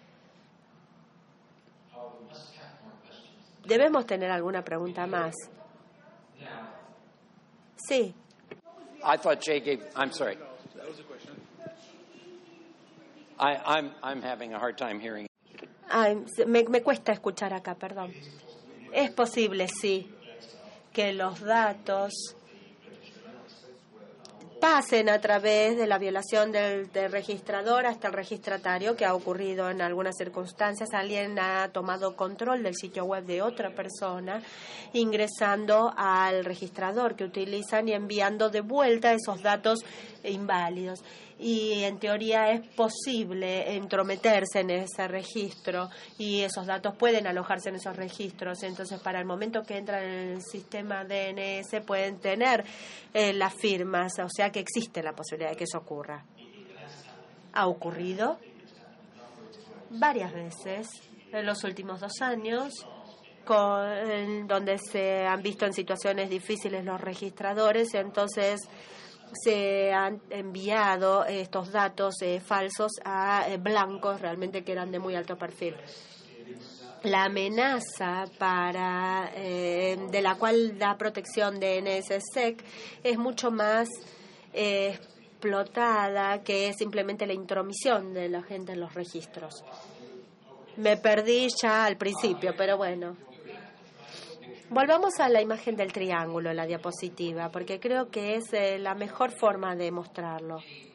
Debemos tener alguna pregunta más. Sí. I thought Jay gave. I'm sorry. I, I'm I'm having a hard time hearing. Ay, me, me cuesta escuchar acá, perdón. Es posible, sí, que los datos pasen a través de la violación del, del registrador hasta el registratario, que ha ocurrido en algunas circunstancias. Alguien ha tomado control del sitio web de otra persona, ingresando al registrador que utilizan y enviando de vuelta esos datos inválidos. Y en teoría es posible entrometerse en ese registro y esos datos pueden alojarse en esos registros. Entonces, para el momento que entran en el sistema D N S pueden tener eh, las firmas, o sea que existe la posibilidad de que eso ocurra. Ha ocurrido varias veces en los últimos dos años, con, en donde se han visto en situaciones difíciles los registradores, entonces se han enviado estos datos eh, falsos a eh, blancos realmente que eran de muy alto perfil. La amenaza para eh, de la cual da protección de N S S E C es mucho más eh, explotada que simplemente la intromisión de la gente en los registros. Me perdí ya al principio, pero bueno. Volvamos a la imagen del triángulo en la diapositiva, porque creo que es eh, la mejor forma de mostrarlo.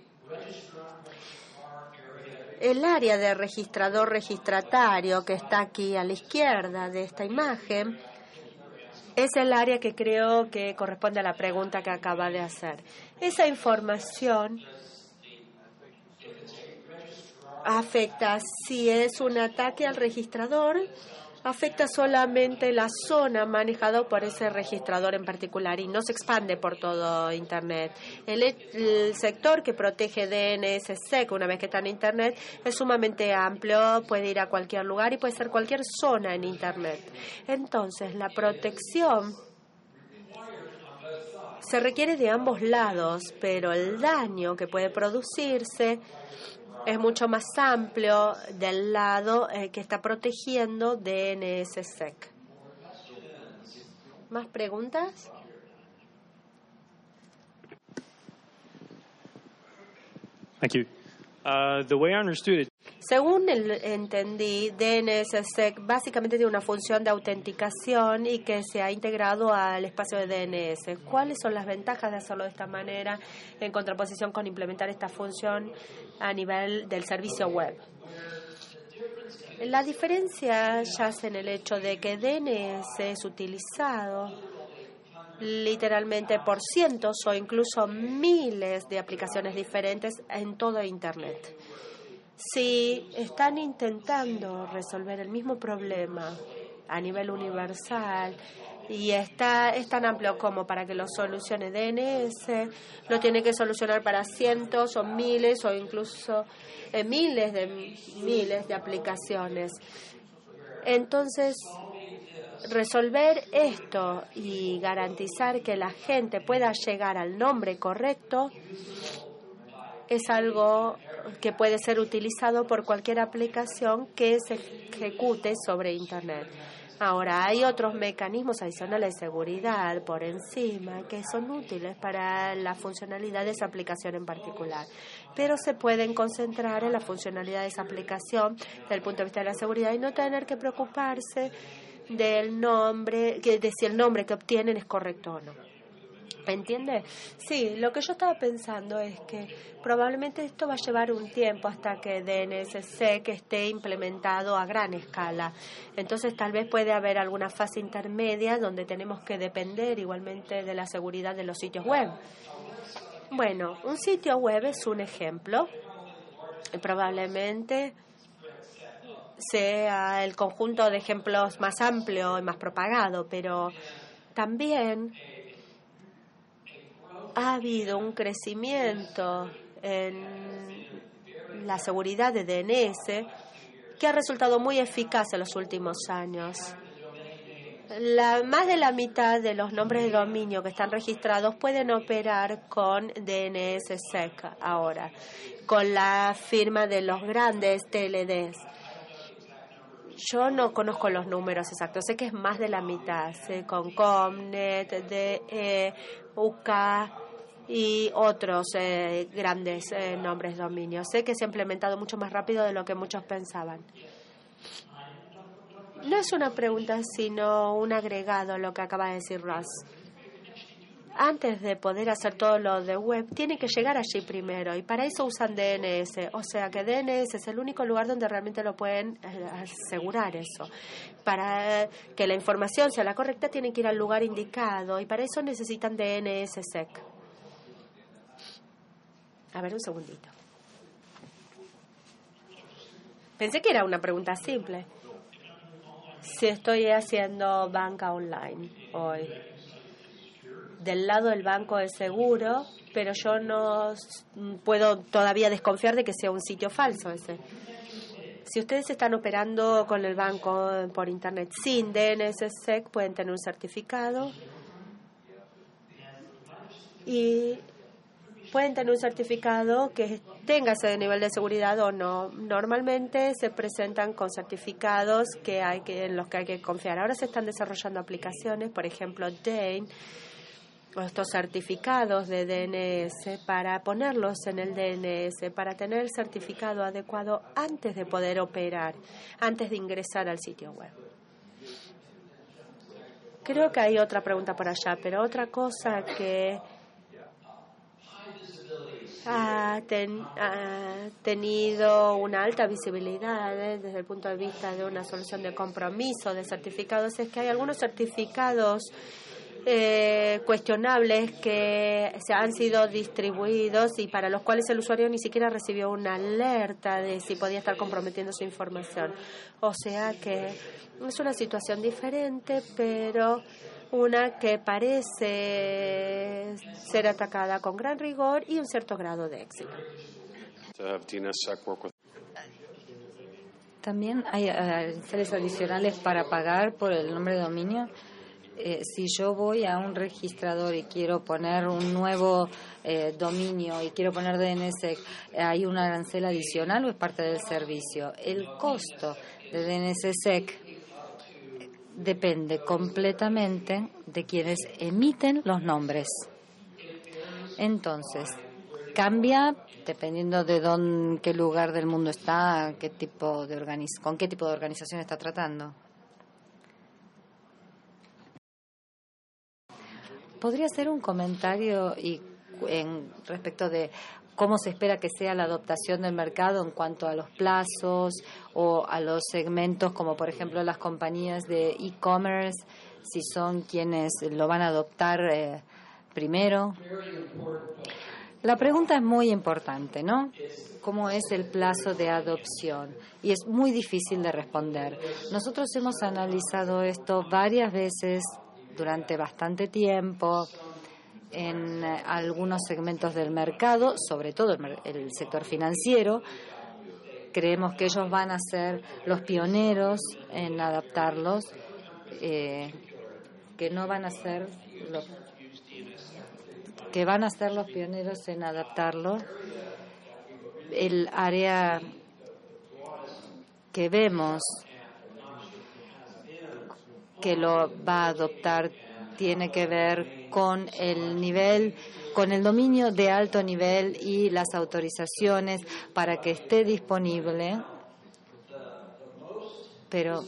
El área de registrador registratario que está aquí a la izquierda de esta imagen es el área que creo que corresponde a la pregunta que acaba de hacer. Esa información afecta si es un ataque al registrador, afecta solamente la zona manejada por ese registrador en particular y no se expande por todo Internet. El, el sector que protege D N S S E C una vez que está en Internet es sumamente amplio, puede ir a cualquier lugar y puede ser cualquier zona en Internet. Entonces, la protección se requiere de ambos lados, pero el daño que puede producirse es mucho más amplio del lado eh, que está protegiendo D N S S E C. ¿Más preguntas? Thank you. Uh, the way I understood it, Según el, entendí, D N S S E C básicamente tiene una función de autenticación y que se ha integrado al espacio de D N S. ¿Cuáles son las ventajas de hacerlo de esta manera en contraposición con implementar esta función a nivel del servicio web? La diferencia yace en el hecho de que D N S es utilizado literalmente por cientos o incluso miles de aplicaciones diferentes en todo Internet. Si están intentando resolver el mismo problema a nivel universal y está es tan amplio como para que lo solucione D N S, lo tiene que solucionar para cientos o miles o incluso eh, miles de miles de aplicaciones. Entonces, resolver esto y garantizar que la gente pueda llegar al nombre correcto es algo que puede ser utilizado por cualquier aplicación que se ejecute sobre Internet. Ahora, hay otros mecanismos adicionales de seguridad por encima que son útiles para la funcionalidad de esa aplicación en particular, pero se pueden concentrar en la funcionalidad de esa aplicación desde el punto de vista de la seguridad y no tener que preocuparse del nombre, que de si el nombre que obtienen es correcto o no. ¿Entiende? Sí, lo que yo estaba pensando es que probablemente esto va a llevar un tiempo hasta que D N S S E C esté implementado a gran escala. Entonces tal vez puede haber alguna fase intermedia donde tenemos que depender igualmente de la seguridad de los sitios web. Bueno, un sitio web es un ejemplo. Y probablemente sea el conjunto de ejemplos más amplio y más propagado, pero también ha habido un crecimiento en la seguridad de D N S que ha resultado muy eficaz en los últimos años. La, más de la mitad de los nombres de dominio que están registrados pueden operar con D N S S E C ahora, con la firma de los grandes T L Ds. Yo no conozco los números exactos, sé que es más de la mitad, sé, con Comnet, D E, U K y otros eh, grandes eh, nombres de dominio. Sé que se ha implementado mucho más rápido de lo que muchos pensaban. No es una pregunta, sino un agregado a lo que acaba de decir Ross. Antes de poder hacer todo lo de web, tiene que llegar allí primero, y para eso usan D N S. O sea que D N S es el único lugar donde realmente lo pueden asegurar eso. Para que la información sea la correcta, tienen que ir al lugar indicado, y para eso necesitan D N S S E C. A ver, un segundito. Pensé que era una pregunta simple. Si estoy haciendo banca online hoy, del lado del banco es seguro, pero yo no puedo todavía desconfiar de que sea un sitio falso ese. Si ustedes están operando con el banco por internet sin D N S S E C, pueden tener un certificado y pueden tener un certificado que tenga ese nivel de seguridad o no. Normalmente se presentan con certificados que hay que, en los que hay que confiar. Ahora se están desarrollando aplicaciones, por ejemplo, Dane, o estos certificados de D N S, para ponerlos en el D N S, para tener el certificado adecuado antes de poder operar, antes de ingresar al sitio web. Creo que hay otra pregunta por allá, pero otra cosa que ha, ten, ha tenido una alta visibilidad eh, desde el punto de vista de una solución de compromiso de certificados es que hay algunos certificados eh, cuestionables que se han sido distribuidos y para los cuales el usuario ni siquiera recibió una alerta de si podía estar comprometiendo su información. O sea que es una situación diferente, pero una que parece ser atacada con gran rigor y un cierto grado de éxito. También hay aranceles adicionales para pagar por el nombre de dominio. Eh, si yo voy a un registrador y quiero poner un nuevo eh, dominio y quiero poner D N S, ¿hay un arancel adicional o es parte del servicio? El costo de D N S S E C depende completamente de quienes emiten los nombres. Entonces, cambia dependiendo de dónde, qué lugar del mundo está, qué tipo de organiz- con qué tipo de organización está tratando. ¿Podría hacer un comentario y en respecto de cómo se espera que sea la adoptación del mercado en cuanto a los plazos o a los segmentos, como por ejemplo las compañías de e-commerce, si son quienes lo van a adoptar eh, primero? La pregunta es muy importante, ¿no? ¿Cómo es el plazo de adopción? Y es muy difícil de responder. Nosotros hemos analizado esto varias veces durante bastante tiempo en eh, algunos segmentos del mercado, sobre todo el, el sector financiero. Creemos que ellos van a ser los pioneros en adaptarlos, eh, que no van a ser los que van a ser los pioneros en adaptarlo. El área que vemos que lo va a adoptar tiene que ver con el nivel, con el dominio de alto nivel y las autorizaciones para que esté disponible. Pero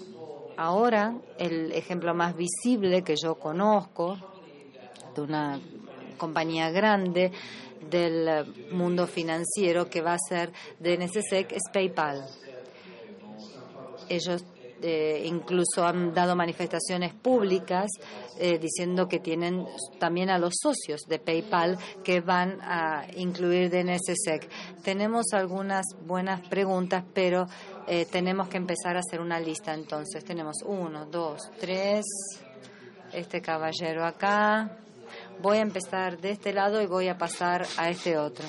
ahora el ejemplo más visible que yo conozco de una compañía grande del mundo financiero que va a ser de N S S E C es PayPal. Ellos eh, incluso han dado manifestaciones públicas eh, diciendo que tienen también a los socios de PayPal que van a incluir de N S S E C. Tenemos algunas buenas preguntas, pero eh, tenemos que empezar a hacer una lista. Entonces tenemos uno, dos, tres, este caballero acá. Voy a empezar de este lado y voy a pasar a este otro.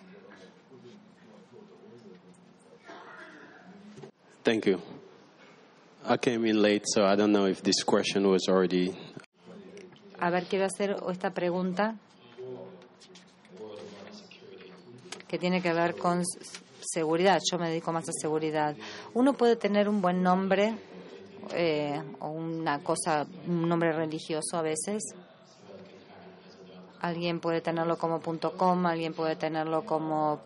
Thank you. I came in late, so I don't know if this question was already. A ver, quiero hacer esta pregunta que tiene que ver con seguridad. Yo me dedico más a seguridad. Uno puede tener un buen nombre eh, o una cosa, un nombre religioso a veces. Alguien puede tenerlo como .com, alguien puede tenerlo como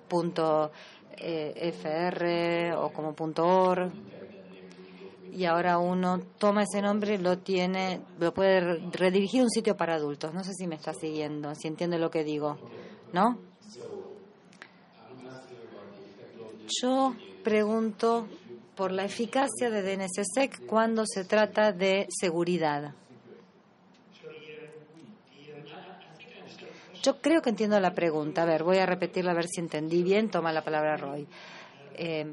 .fr o como .org. Y ahora uno toma ese nombre y lo tiene, lo puede redirigir a un sitio para adultos. No sé si me está siguiendo, si entiende lo que digo, ¿no? Yo pregunto por la eficacia de D N S S E C cuando se trata de seguridad. Yo creo que entiendo la pregunta. A ver, voy a repetirla a ver si entendí bien. Toma la palabra Roy. Eh,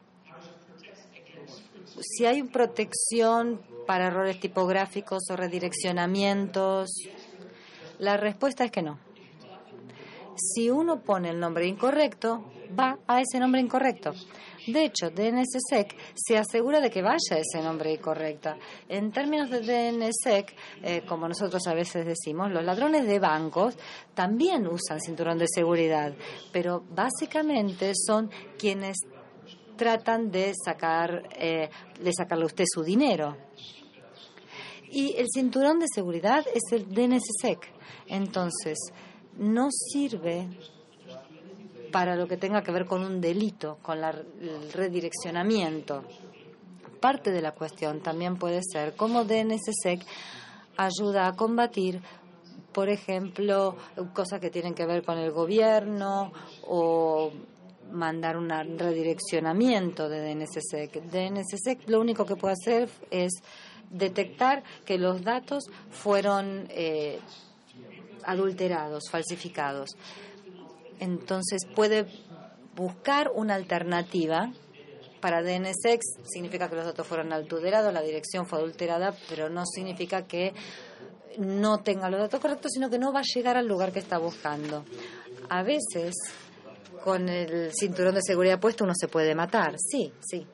si hay protección para errores tipográficos o redireccionamientos, la respuesta es que no. Si uno pone el nombre incorrecto, va a ese nombre incorrecto. De hecho, D N S S E C se asegura de que vaya a ese nombre incorrecto. En términos de D N S S E C, eh, como nosotros a veces decimos, los ladrones de bancos también usan cinturón de seguridad, pero básicamente son quienes tratan de sacar, eh, de sacarle a usted su dinero. Y el cinturón de seguridad es el D N S S E C. Entonces, no sirve para lo que tenga que ver con un delito, con la, el redireccionamiento. Parte de la cuestión también puede ser cómo D N S S E C ayuda a combatir, por ejemplo, cosas que tienen que ver con el gobierno o mandar un redireccionamiento de D N S S E C. D N S S E C lo único que puede hacer es detectar que los datos fueron eh, adulterados, falsificados. Entonces puede buscar una alternativa. Para D N S S E C significa que los datos fueron adulterados, la dirección fue adulterada, pero no significa que no tenga los datos correctos, sino que no va a llegar al lugar que está buscando. A veces, con el cinturón de seguridad puesto, uno se puede matar. Sí, sí.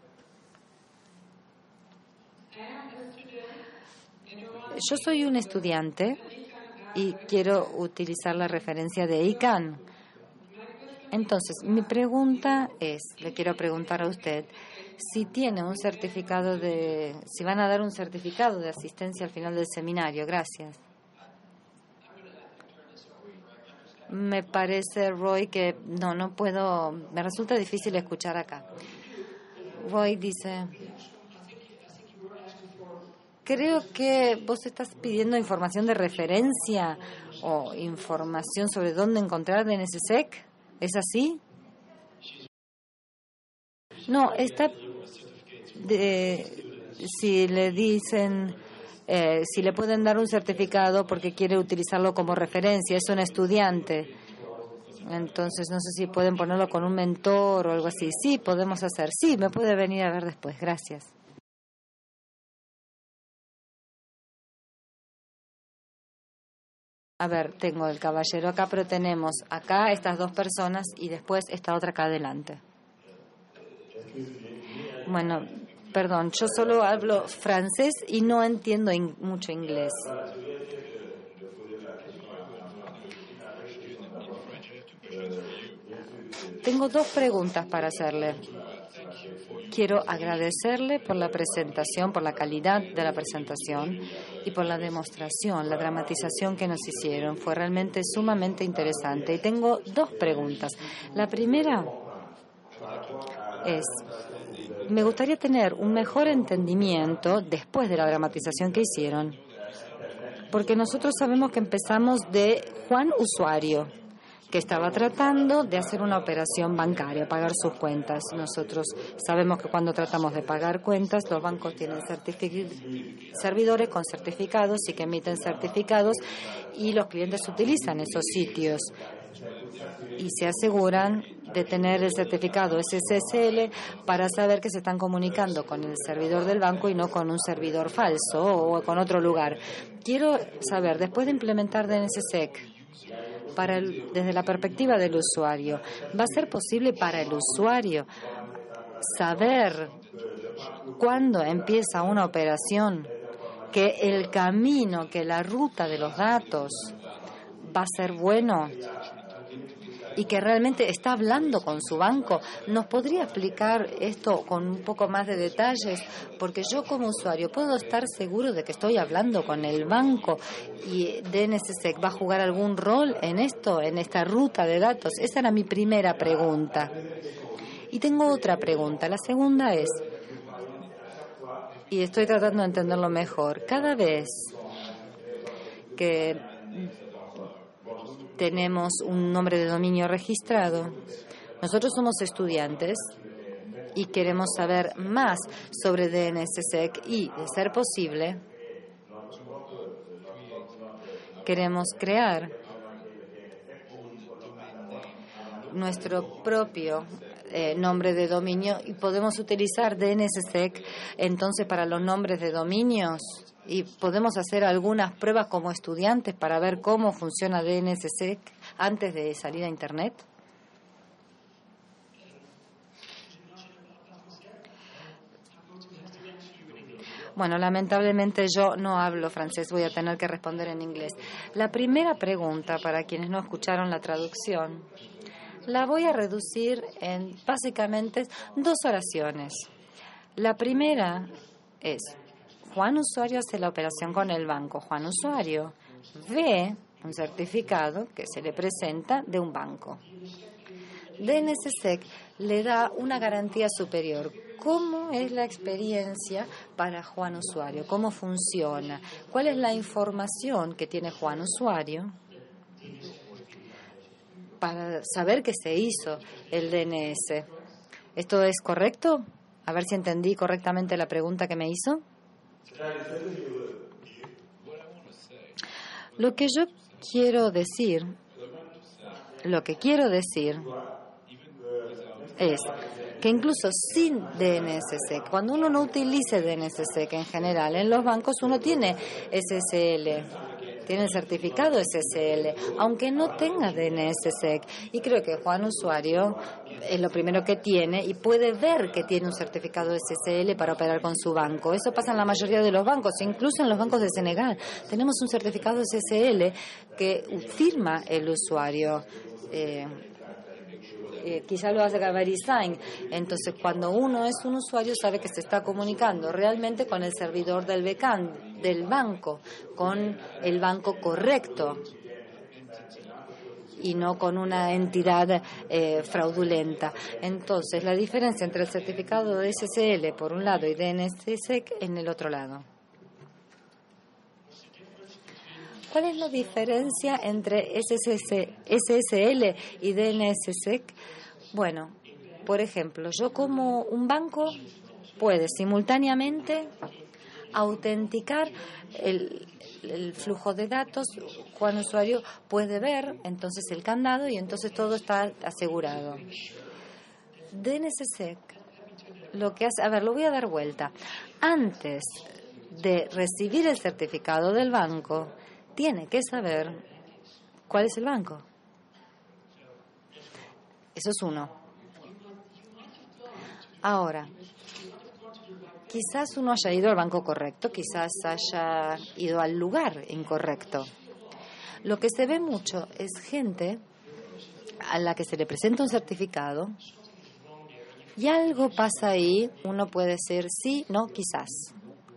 Yo soy un estudiante y quiero utilizar la referencia de I C A N. Entonces, mi pregunta es, le quiero preguntar a usted, si tiene un certificado de, si van a dar un certificado de asistencia al final del seminario. Gracias. Me parece, Roy, que no, no puedo, me resulta difícil escuchar acá. Roy dice, creo que vos estás pidiendo información de referencia o información sobre dónde encontrar D N S S E C. ¿Es así? No, está de, si le dicen, eh, si le pueden dar un certificado porque quiere utilizarlo como referencia, es un estudiante. Entonces, no sé si pueden ponerlo con un mentor o algo así. Sí, podemos hacer. Sí, me puede venir a ver después. Gracias. A ver, tengo el caballero acá, pero tenemos acá estas dos personas y después esta otra acá adelante. Bueno, perdón, yo solo hablo francés y no entiendo in- mucho inglés. Tengo dos preguntas para hacerle. Quiero agradecerle por la presentación, por la calidad de la presentación y por la demostración, la dramatización que nos hicieron. Fue realmente sumamente interesante. Y tengo dos preguntas. La primera es, me gustaría tener un mejor entendimiento después de la dramatización que hicieron Porque nosotros sabemos que empezamos de Juan usuario, que estaba tratando de hacer una operación bancaria, pagar sus cuentas. Nosotros sabemos que cuando tratamos de pagar cuentas, los bancos tienen servidores con certificados y que emiten certificados y los clientes utilizan esos sitios y se aseguran de tener el certificado S S L para saber que se están comunicando con el servidor del banco y no con un servidor falso o con otro lugar. Quiero saber, después de implementar D N S S E C, para el, desde la perspectiva del usuario, ¿va a ser posible para el usuario saber cuándo empieza una operación, que el camino, que la ruta de los datos va a ser bueno y que realmente está hablando con su banco? ¿Nos podría explicar esto con un poco más de detalles? Porque yo como usuario puedo estar seguro de que estoy hablando con el banco y D N S S E C va a jugar algún rol en esto, en esta ruta de datos. Esa era mi primera pregunta. Y tengo otra pregunta. La segunda es, y estoy tratando de entenderlo mejor, cada vez que tenemos un nombre de dominio registrado, nosotros somos estudiantes y queremos saber más sobre D N S S E C y, de ser posible, queremos crear nuestro propio eh, nombre de dominio y podemos utilizar D N S S E C entonces para los nombres de dominios. Y podemos hacer algunas pruebas como estudiantes para ver cómo funciona D N S S E C antes de salir a Internet. Bueno, lamentablemente yo no hablo francés, voy a tener que responder en inglés. La primera pregunta, para quienes no escucharon la traducción, la voy a reducir en básicamente dos oraciones. La primera es: Juan usuario hace la operación con el banco. Juan usuario ve un certificado que se le presenta de un banco. D N S S E C le da una garantía superior. ¿Cómo es la experiencia para Juan usuario? ¿Cómo funciona? ¿Cuál es la información que tiene Juan usuario para saber que se hizo el D N S? ¿Esto es correcto? A ver si entendí correctamente la pregunta que me hizo. Lo que yo quiero decir, lo que quiero decir es que incluso sin D N S S E C, cuando uno no utilice D N S S E C en general, en los bancos uno tiene S S L, tiene el certificado S S L, aunque no tenga D N S S E C. Y creo que Juan usuario es lo primero que tiene y puede ver que tiene un certificado S S L para operar con su banco. Eso pasa en la mayoría de los bancos, incluso en los bancos de Senegal. Tenemos un certificado S S L que firma el usuario. Eh, Eh, quizá lo hace Verisign. Entonces, cuando uno es un usuario, sabe que se está comunicando realmente con el servidor del becan, del banco, con el banco correcto y no con una entidad eh, fraudulenta. Entonces, la diferencia entre el certificado de S S L por un lado y D N S S E C en el otro lado. ¿Cuál es la diferencia entre S S L y D N S S E C? Bueno, por ejemplo, yo como un banco puede simultáneamente autenticar el, el flujo de datos. Juan usuario puede ver entonces el candado y entonces todo está asegurado. D N S S E C lo que hace, a ver, lo voy a dar vuelta. Antes de recibir el certificado del banco, tiene que saber cuál es el banco. Eso es uno. Ahora, quizás uno haya ido al banco correcto, quizás haya ido al lugar incorrecto. Lo que se ve mucho es gente a la que se le presenta un certificado y algo pasa ahí. Uno puede decir sí, no, quizás.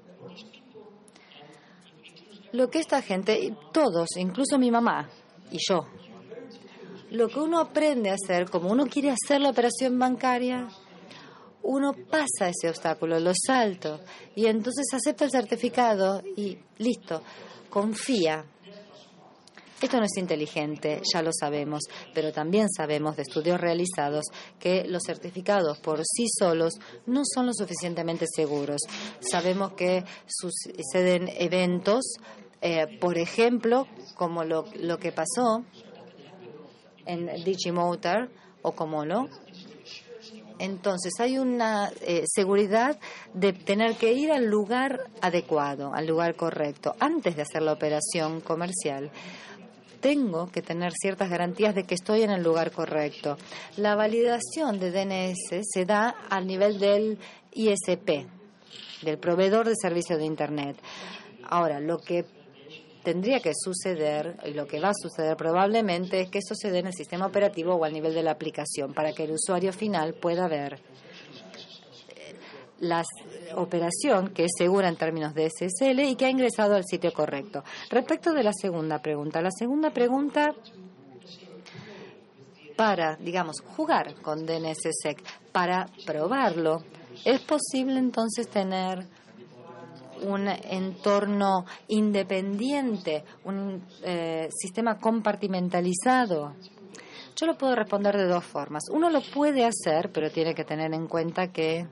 Lo que esta gente, todos, incluso mi mamá y yo, lo que uno aprende a hacer, como uno quiere hacer la operación bancaria, uno pasa ese obstáculo, lo salto, y entonces acepta el certificado y listo, confía. Esto no es inteligente, ya lo sabemos, pero también sabemos de estudios realizados que los certificados por sí solos no son lo suficientemente seguros. Sabemos que suceden eventos, eh, por ejemplo, como lo, lo que pasó en Digimotor o Comolo. Entonces hay una eh, seguridad de tener que ir al lugar adecuado, al lugar correcto, antes de hacer la operación comercial. Tengo que tener ciertas garantías de que estoy en el lugar correcto. La validación de D N S se da al nivel del I S P, del proveedor de servicio de Internet. Ahora, lo que tendría que suceder, y lo que va a suceder probablemente, es que eso se dé en el sistema operativo o al nivel de la aplicación, para que el usuario final pueda ver la operación que es segura en términos de S S L y que ha ingresado al sitio correcto. Respecto de la segunda pregunta, la segunda pregunta, para, digamos, jugar con D N S S E C, para probarlo, ¿es posible entonces tener un entorno independiente, un eh, sistema compartimentalizado? Yo lo puedo responder de dos formas. Uno lo puede hacer, pero tiene que tener en cuenta que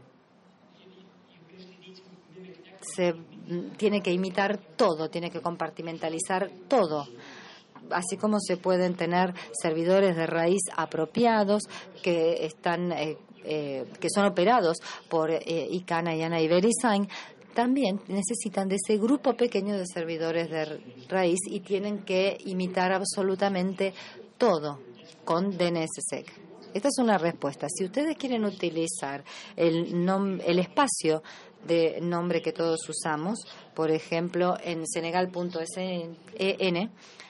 se tiene que imitar todo, tiene que compartimentalizar todo. Así como se pueden tener servidores de raíz apropiados que están eh, eh, que son operados por eh, Icana, Yana y VeriSign, también necesitan de ese grupo pequeño de servidores de raíz y tienen que imitar absolutamente todo con D N S S E C. Esta es una respuesta. Si ustedes quieren utilizar el, nom- el espacio de nombre que todos usamos, por ejemplo, en senegal punto e n,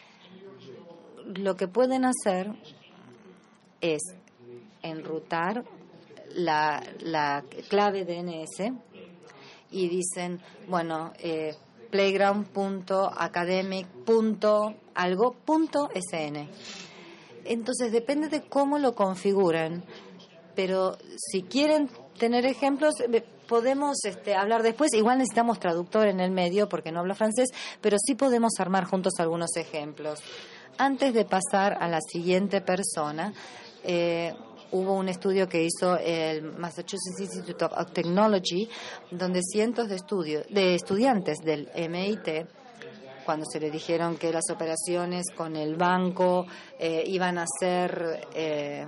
lo que pueden hacer es enrutar la, la clave D N S y dicen, bueno, eh, playground punto academic punto algo punto s n. Entonces depende de cómo lo configuran, pero si quieren tener ejemplos, podemos este, hablar después. Igual necesitamos traductor en el medio porque no hablo francés, pero sí podemos armar juntos algunos ejemplos. Antes de pasar a la siguiente persona, eh, hubo un estudio que hizo el Massachusetts Institute of Technology, donde cientos de, estudio, de estudiantes del M I T, cuando se le dijeron que las operaciones con el banco eh, iban a ser eh,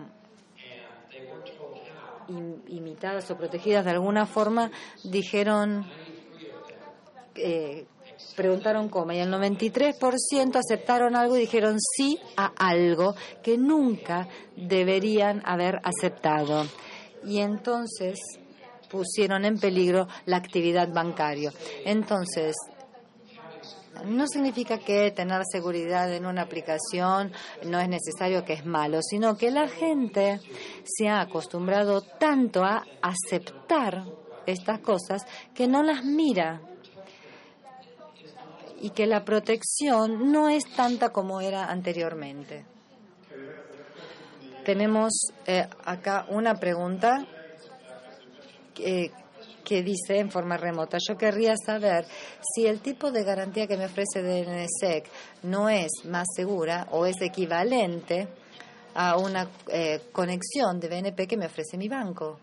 imitadas o protegidas de alguna forma, dijeron, eh, preguntaron cómo, y el noventa y tres por ciento aceptaron algo y dijeron sí a algo que nunca deberían haber aceptado. Y entonces pusieron en peligro la actividad bancaria. Entonces, no significa que tener seguridad en una aplicación no es necesario, que es malo, sino que la gente se ha acostumbrado tanto a aceptar estas cosas que no las mira y que la protección no es tanta como era anteriormente. Tenemos eh, acá una pregunta que que dice en forma remota, yo querría saber si el tipo de garantía que me ofrece D N S S E C no es más segura o es equivalente a una eh, conexión de B N P que me ofrece mi banco.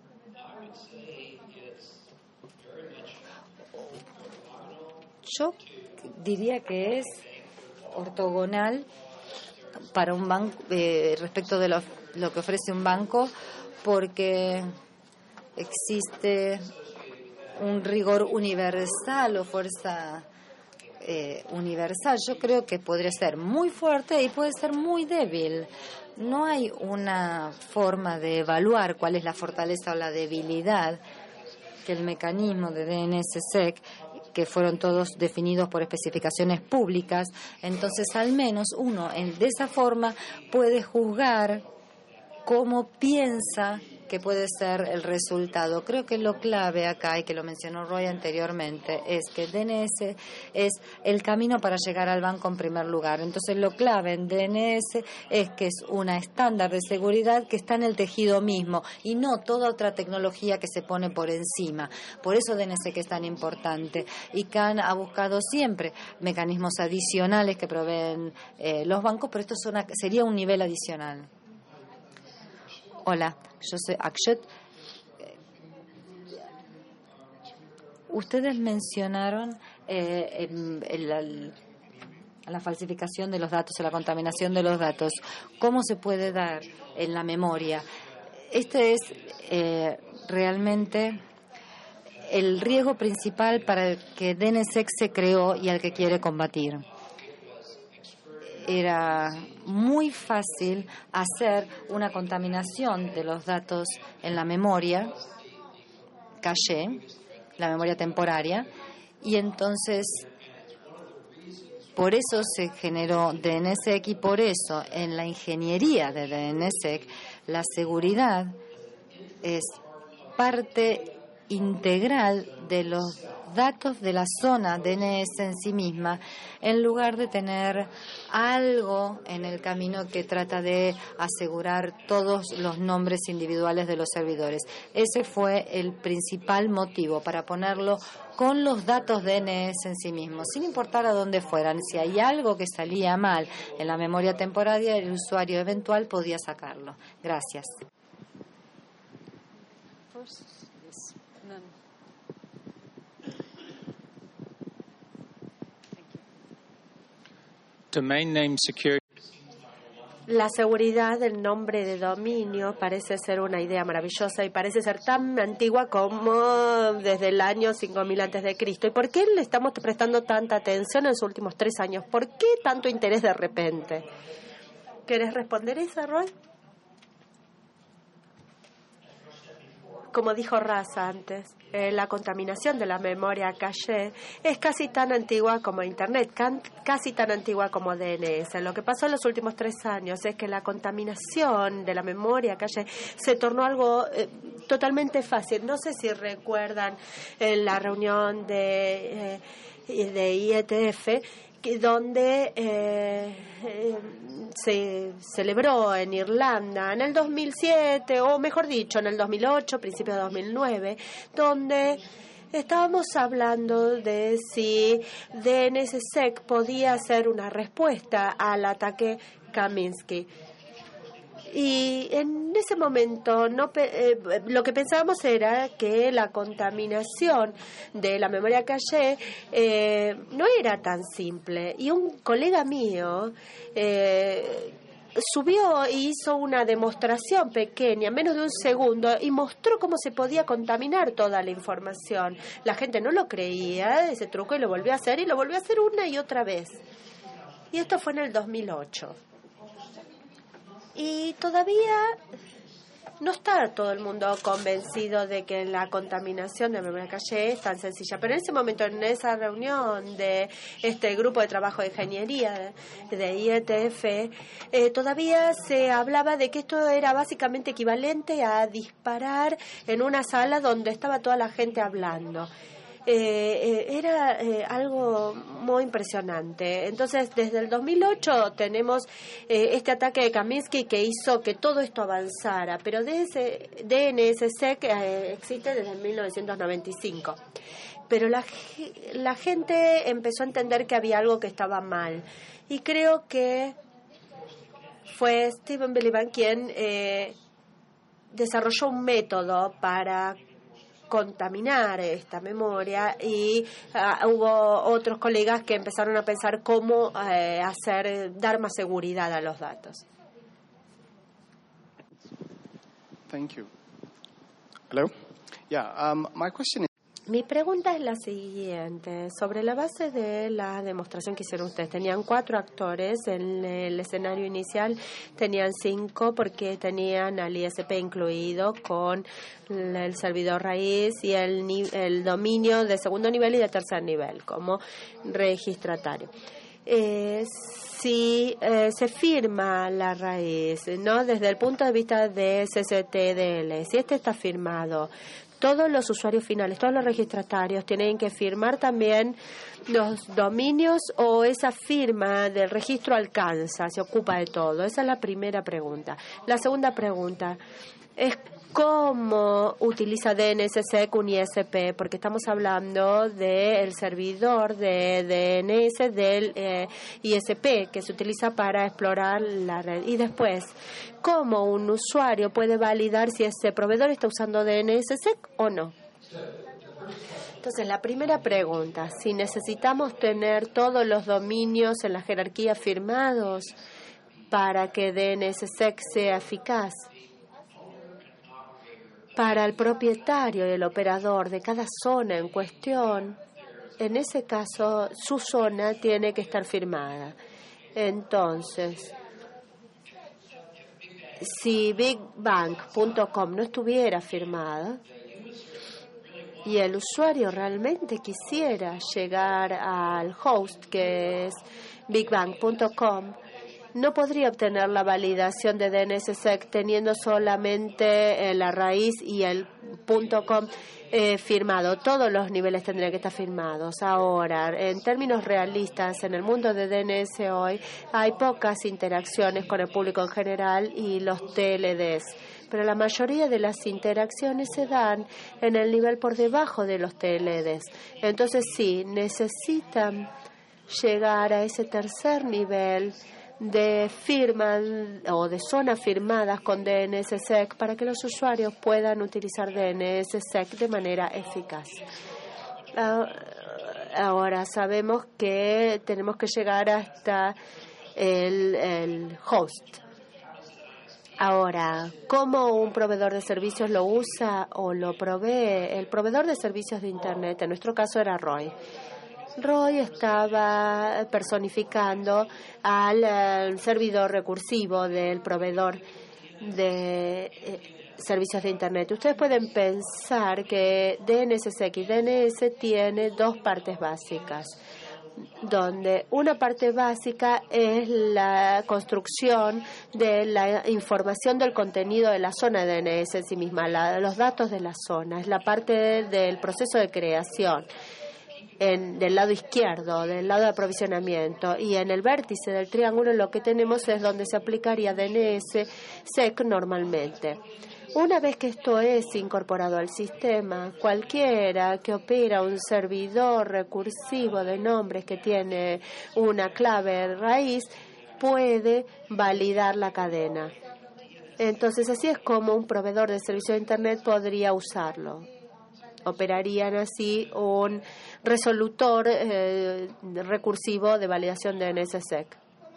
Yo diría que es ortogonal para un banco eh, respecto de lo, lo que ofrece un banco, porque existe un rigor universal o fuerza eh, universal. Yo creo que podría ser muy fuerte y puede ser muy débil. No hay una forma de evaluar cuál es la fortaleza o la debilidad que el mecanismo de D N S S E C, que fueron todos definidos por especificaciones públicas. Entonces, al menos uno en, de esa forma puede juzgar cómo piensa que puede ser el resultado. Creo que lo clave acá, y que lo mencionó Roy anteriormente, es que D N S es el camino para llegar al banco en primer lugar. Entonces, lo clave en D N S es que es una estándar de seguridad que está en el tejido mismo y no toda otra tecnología que se pone por encima. Por eso D N S que es tan importante. Y C A N ha buscado siempre mecanismos adicionales que proveen eh, los bancos, pero esto es una, sería un nivel adicional. Hola, yo soy Akshat. Ustedes mencionaron eh, el, el, el, la falsificación de los datos, la contaminación de los datos. ¿Cómo se puede dar en la memoria? Este es eh, realmente el riesgo principal para el que D N S E C se creó y al que quiere combatir. Era muy fácil hacer una contaminación de los datos en la memoria caché, la memoria temporaria, y entonces por eso se generó D N S E C y por eso en la ingeniería de D N S E C la seguridad es parte integral de los datos de la zona D N S en sí misma, en lugar de tener algo en el camino que trata de asegurar todos los nombres individuales de los servidores. Ese fue el principal motivo para ponerlo con los datos D N S en sí mismos, sin importar a dónde fueran. Si hay algo que salía mal en la memoria temporaria, el usuario eventual podía sacarlo. Gracias. Domain name security. La seguridad del nombre de dominio parece ser una idea maravillosa y parece ser tan antigua como desde el año cinco mil antes de Cristo. ¿Y por qué le estamos prestando tanta atención en los últimos tres años? ¿Por qué tanto interés de repente? ¿Querés responder eso, Roy? Como dijo Raza antes, eh, la contaminación de la memoria caché es casi tan antigua como Internet, can, casi tan antigua como D N S. Lo que pasó en los últimos tres años es que la contaminación de la memoria caché se tornó algo eh, totalmente fácil. No sé si recuerdan en la reunión de, eh, de I E T F, donde eh, eh, se celebró en Irlanda en el dos mil siete, o mejor dicho, en el dos mil ocho, principios de dos mil nueve, donde estábamos hablando de si D N S S E C podía ser una respuesta al ataque Kaminsky. Y en ese momento no eh, lo que pensábamos era que la contaminación de la memoria caché eh, no era tan simple. Y un colega mío eh, subió e hizo una demostración pequeña, menos de un segundo, y mostró cómo se podía contaminar toda la información. La gente no lo creía, ese truco, y lo volvió a hacer, y lo volvió a hacer una y otra vez. Y esto fue en el dos mil ocho. Y todavía no está todo el mundo convencido de que la contaminación de memoria caché es tan sencilla. Pero en ese momento, en esa reunión de este grupo de trabajo de ingeniería de I E T F, eh, todavía se hablaba de que esto era básicamente equivalente a disparar en una sala donde estaba toda la gente hablando. Eh, eh, era eh, algo muy impresionante. Entonces, desde el dos mil ocho tenemos eh, este ataque de Kaminsky que hizo que todo esto avanzara, pero D N S S E C eh, existe desde mil novecientos noventa y cinco. Pero la, la gente empezó a entender que había algo que estaba mal, y creo que fue Steven Billivan quien eh, desarrolló un método para contaminar esta memoria, y uh, hubo otros colegas que empezaron a pensar cómo uh, hacer dar más seguridad a los datos. Thank you. Hello? Yeah, um, my question is... Mi pregunta es la siguiente. Sobre la base de la demostración que hicieron ustedes, tenían cuatro actores en el escenario inicial, tenían cinco porque tenían al I S P incluido con el servidor raíz y el, el dominio de segundo nivel y de tercer nivel como registratario. eh, si eh, se firma la raíz, ¿no? Desde el punto de vista de S S T D L, si este está firmado, todos los usuarios finales, todos los registratarios tienen que firmar también los dominios, o esa firma del registro alcanza, se ocupa de todo. Esa es la primera pregunta. La segunda pregunta es cómo utiliza D N S S E C un I S P, porque estamos hablando del servidor de D N S del eh, I S P que se utiliza para explorar la red. Y después, cómo un usuario puede validar si ese proveedor está usando D N S S E C o no. Entonces, la primera pregunta, si necesitamos tener todos los dominios en la jerarquía firmados para que D N S S E C sea eficaz. Para el propietario y el operador de cada zona en cuestión, en ese caso, su zona tiene que estar firmada. Entonces, si big bang punto com no estuviera firmada y el usuario realmente quisiera llegar al host, que es big bang punto com, no podría obtener la validación de D N S S E C teniendo solamente eh, la raíz y el .com eh, firmado. Todos los niveles tendrían que estar firmados. Ahora, en términos realistas, en el mundo de D N S hoy hay pocas interacciones con el público en general y los T L Ds. Pero la mayoría de las interacciones se dan en el nivel por debajo de los T L Ds. Entonces, sí, necesitan llegar a ese tercer nivel de firma o de zonas firmadas con D N S S E C para que los usuarios puedan utilizar D N S S E C de manera eficaz. Ahora sabemos que tenemos que llegar hasta el, el host. Ahora, ¿cómo un proveedor de servicios lo usa o lo provee? El proveedor de servicios de Internet, en nuestro caso era Roy. Roy estaba personificando al, al servidor recursivo del proveedor de eh, servicios de Internet. Ustedes pueden pensar que D N S S E C y D N S tiene dos partes básicas, donde una parte básica es la construcción de la información del contenido de la zona de D N S en sí misma, la, los datos de la zona, es la parte del proceso de creación. En, del lado izquierdo, del lado de aprovisionamiento, y en el vértice del triángulo lo que tenemos es donde se aplicaría D N S S E C normalmente. Una vez que esto es incorporado al sistema, cualquiera que opera un servidor recursivo de nombres que tiene una clave raíz puede validar la cadena. Entonces, así es como un proveedor de servicio de Internet podría usarlo. Operarían así un resolutor eh, recursivo de validación de D N S S E C.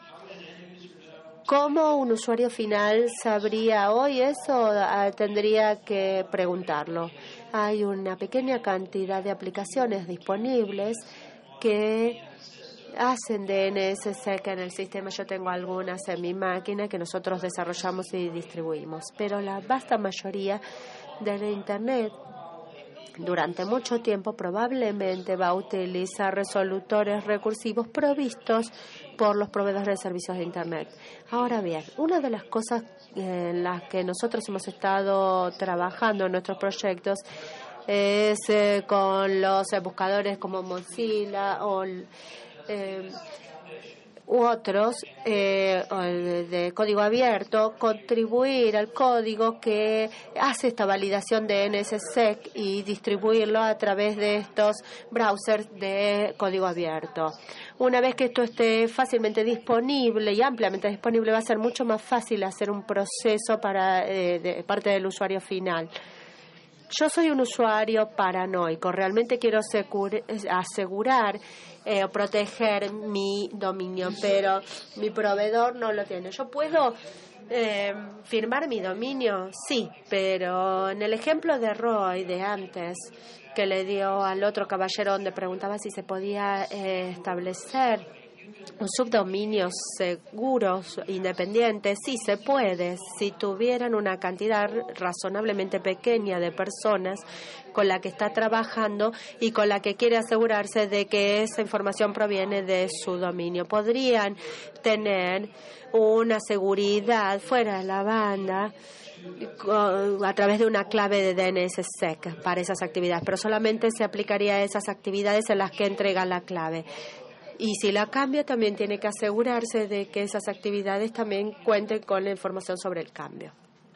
¿Cómo un usuario final sabría hoy eso? Ah, tendría que preguntarlo. Hay una pequeña cantidad de aplicaciones disponibles que hacen D N S S E C en el sistema. Yo tengo algunas en mi máquina que nosotros desarrollamos y distribuimos, pero la vasta mayoría de la Internet durante mucho tiempo probablemente va a utilizar resolutores recursivos provistos por los proveedores de servicios de Internet. Ahora bien, una de las cosas en las que nosotros hemos estado trabajando en nuestros proyectos es eh, con los eh, buscadores como Mozilla o eh, u otros eh, de código abierto, contribuir al código que hace esta validación de D N S S E C y distribuirlo a través de estos browsers de código abierto. Una vez que esto esté fácilmente disponible y ampliamente disponible, va a ser mucho más fácil hacer un proceso para eh, de parte del usuario final. Yo soy un usuario paranoico, realmente quiero asegurar eh, o proteger mi dominio, pero mi proveedor no lo tiene. ¿Yo puedo eh, firmar mi dominio? Sí, pero en el ejemplo de Roy de antes, que le dio al otro caballero donde preguntaba si se podía eh, establecer un subdominio seguro, independiente, sí se puede, si tuvieran una cantidad razonablemente pequeña de personas con la que está trabajando y con la que quiere asegurarse de que esa información proviene de su dominio. Podrían tener una seguridad fuera de la banda a través de una clave de D N S S E C para esas actividades, pero solamente se aplicaría a esas actividades en las que entrega la clave. Y si la cambia, también tiene que asegurarse de que esas actividades también cuenten con la información sobre el cambio.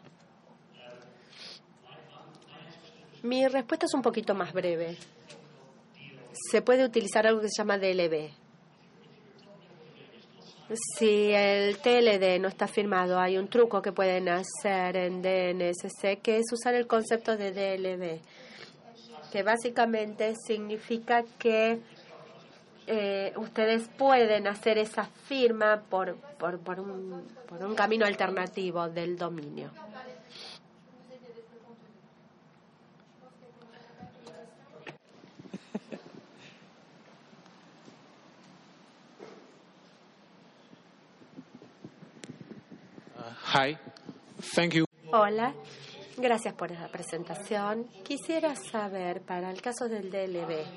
Mi respuesta es un poquito más breve. Se puede utilizar algo que se llama D L B. Si el T L D no está firmado, hay un truco que pueden hacer en D N S S E, que es usar el concepto de D L B, que básicamente significa que Eh, ustedes pueden hacer esa firma por, por, por, un, por un camino alternativo del dominio. Uh, hi, thank you. Hola, gracias por esa presentación. Quisiera saber, para el caso del D L B,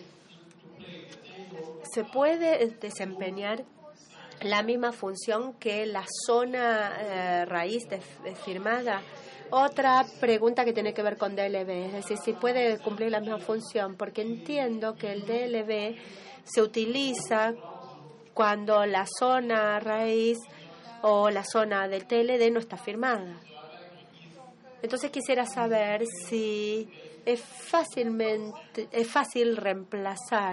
¿se puede desempeñar la misma función que la zona eh, raíz de, de firmada? Otra pregunta que tiene que ver con D L B, es decir, si puede cumplir la misma función, porque entiendo que el D L B se utiliza cuando la zona raíz o la zona del T L D no está firmada. Entonces quisiera saber si es fácilmente es fácil reemplazar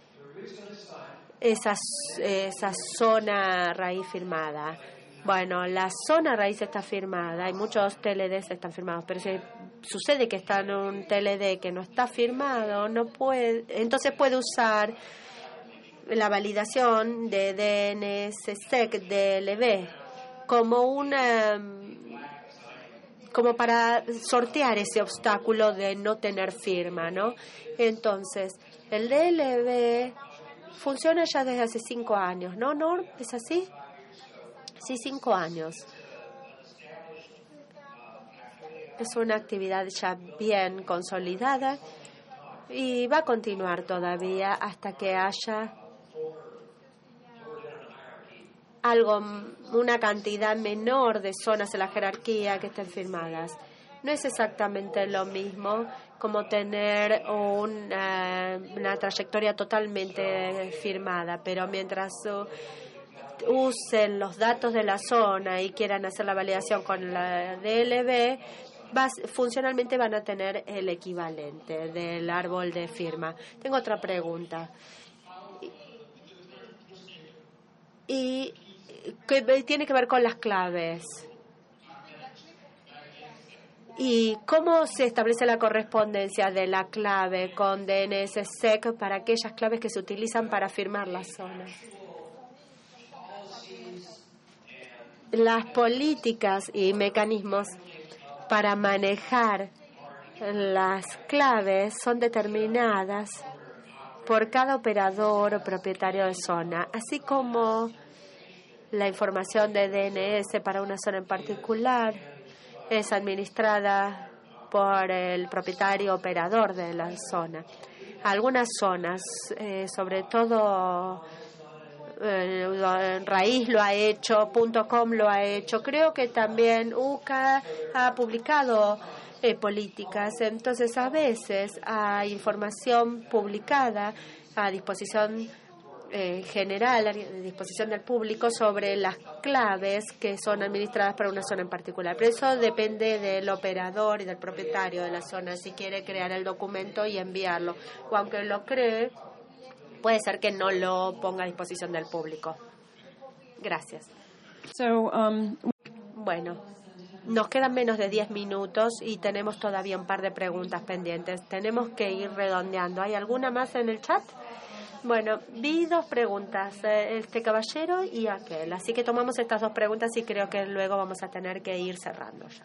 Esa, esa zona raíz firmada. Bueno, la zona raíz está firmada, hay muchos T L Ds que están firmados, pero si sucede que está en un T L D que no está firmado, no puede, entonces puede usar la validación de D N S S E C D L B como una como para sortear ese obstáculo de no tener firma, ¿no? Entonces, el D L B funciona ya desde hace cinco años, ¿no, Norm? ¿Es así? Sí, cinco años. Es una actividad ya bien consolidada y va a continuar todavía hasta que haya algo, una cantidad menor de zonas en la jerarquía que estén firmadas. No es exactamente lo mismo como tener una, una trayectoria totalmente firmada, pero mientras uh, usen los datos de la zona y quieran hacer la validación con la D L B, vas, funcionalmente van a tener el equivalente del árbol de firma. Tengo otra pregunta. Y que tiene que ver con las claves. ¿Y cómo se establece la correspondencia de la clave con D N S S E C para aquellas claves que se utilizan para firmar las zonas? Las políticas y mecanismos para manejar las claves son determinadas por cada operador o propietario de zona, así como la información de D N S para una zona en particular es administrada por el propietario operador de la zona. Algunas zonas, eh, sobre todo eh, Raíz lo ha hecho, punto com lo ha hecho, creo que también U C A ha publicado eh, políticas. Entonces, a veces hay información publicada a disposición Eh, general a disposición del público sobre las claves que son administradas para una zona en particular. Pero eso depende del operador y del propietario de la zona, si quiere crear el documento y enviarlo. O aunque lo cree, puede ser que no lo ponga a disposición del público. Gracias. So, um... Bueno, nos quedan menos de diez minutos y tenemos todavía un par de preguntas pendientes. Tenemos que ir redondeando. ¿Hay alguna más en el chat? Bueno, vi dos preguntas, este caballero y aquel. Así que tomamos estas dos preguntas y creo que luego vamos a tener que ir cerrando ya.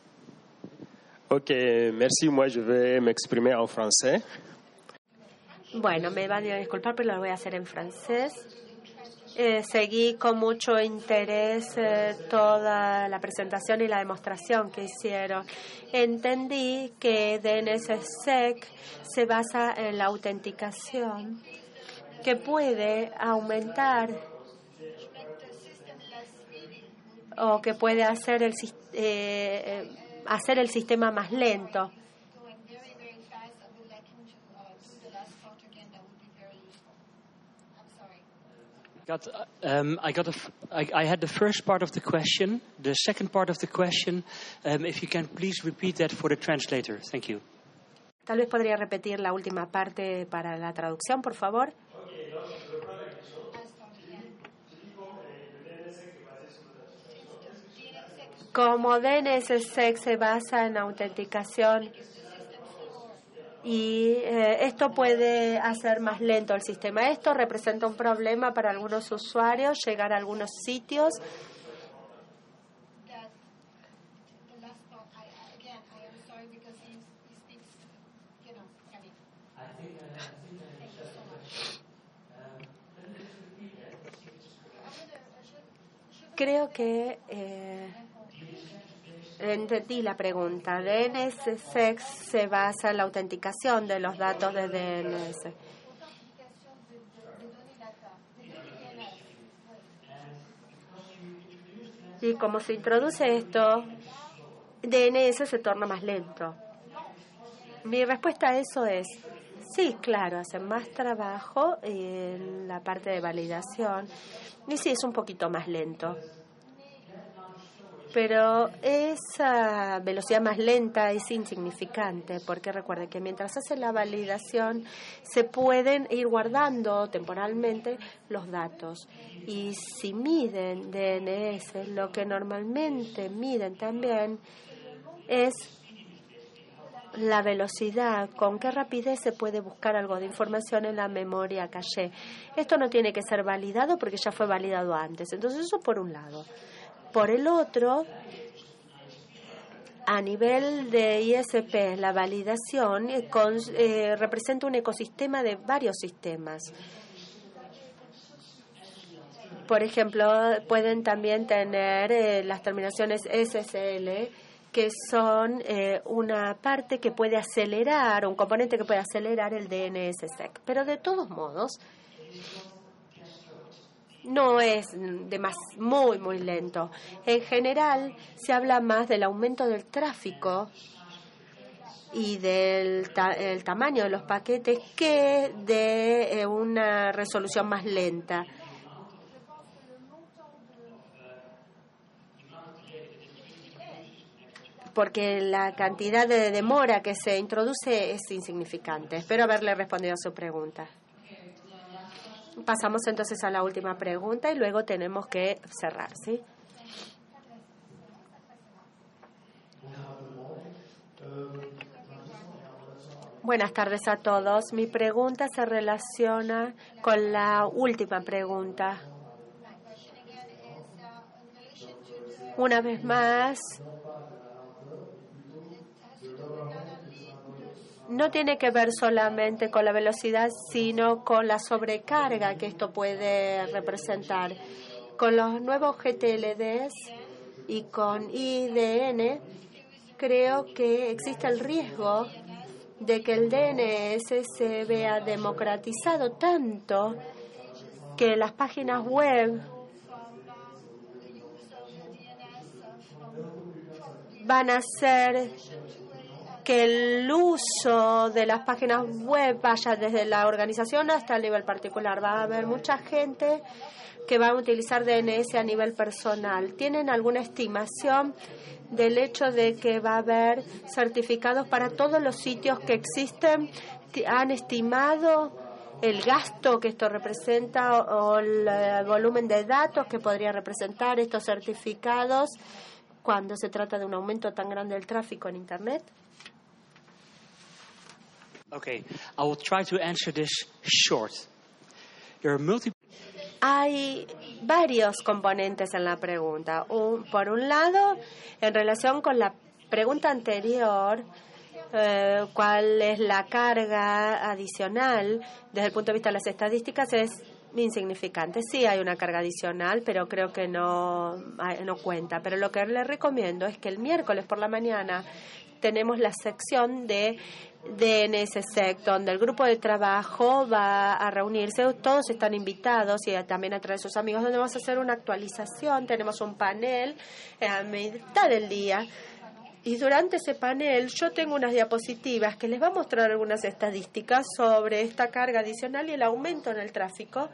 Ok, merci. Moi, je vais m'exprimer en français. Bueno, me van a disculpar, pero lo voy a hacer en francés. Eh, seguí con mucho interés eh, toda la presentación y la demostración que hicieron. Entendí que D N S S E C se basa en la autenticación, que puede aumentar o que puede hacer el, eh, hacer el sistema más lento. Got, um, I got. A f- I, I had the first part of the question. The second part of the question, um, if you can please repeat that for the translator. Thank you. Tal vez podría repetir la última parte para la traducción, por favor. Como D N S S E C se basa en autenticación y eh, esto puede hacer más lento el sistema. Esto representa un problema para algunos usuarios, llegar a algunos sitios. Creo que eh, entendí la pregunta. D N S S E C se basa en la autenticación de los datos de D N S. Y como se introduce esto, D N S se torna más lento. Mi respuesta a eso es, sí, claro, hacen más trabajo en la parte de validación y sí, es un poquito más lento. Pero esa velocidad más lenta es insignificante, porque recuerden que mientras hace la validación se pueden ir guardando temporalmente los datos. Y si miden D N S, lo que normalmente miden también es la velocidad, con qué rapidez se puede buscar algo de información en la memoria caché. Esto no tiene que ser validado porque ya fue validado antes. Entonces, eso por un lado. Por el otro, a nivel de I S P, la validación eh, con, eh, representa un ecosistema de varios sistemas. Por ejemplo, pueden también tener eh, las terminaciones S S L, que son eh, una parte que puede acelerar, un componente que puede acelerar el D N S S E C. Pero de todos modos, no es de más, muy, muy lento. En general, se habla más del aumento del tráfico y del ta el tamaño de los paquetes que de eh, una resolución más lenta. Porque la cantidad de demora que se introduce es insignificante. Espero haberle respondido a su pregunta. Pasamos entonces a la última pregunta y luego tenemos que cerrar, ¿sí? Buenas tardes a todos. Mi pregunta se relaciona con la última pregunta. Una vez más, no tiene que ver solamente con la velocidad, sino con la sobrecarga que esto puede representar. Con los nuevos G T L Ds y con I D N, creo que existe el riesgo de que el D N S se vea democratizado tanto que las páginas web van a ser que el uso de las páginas web vaya desde la organización hasta el nivel particular. Va a haber mucha gente que va a utilizar D N S a nivel personal. ¿Tienen alguna estimación del hecho de que va a haber certificados para todos los sitios que existen? ¿Han estimado el gasto que esto representa o el volumen de datos que podría representar estos certificados cuando se trata de un aumento tan grande del tráfico en Internet? Okay, I will try to answer this short. There are multiple. Hay varios componentes en la pregunta. Un, por un lado, en relación con la pregunta anterior, eh, cuál es la carga adicional desde el punto de vista de las estadísticas es insignificante. Sí hay una carga adicional, pero creo que no, no cuenta. Pero lo que les recomiendo es que el miércoles por la mañana tenemos la sección de D N S S E C, donde el grupo de trabajo va a reunirse. Todos están invitados y también a traer sus amigos, donde vamos a hacer una actualización. Tenemos un panel a mitad del día. Y durante ese panel yo tengo unas diapositivas que les va a mostrar algunas estadísticas sobre esta carga adicional y el aumento en el tráfico.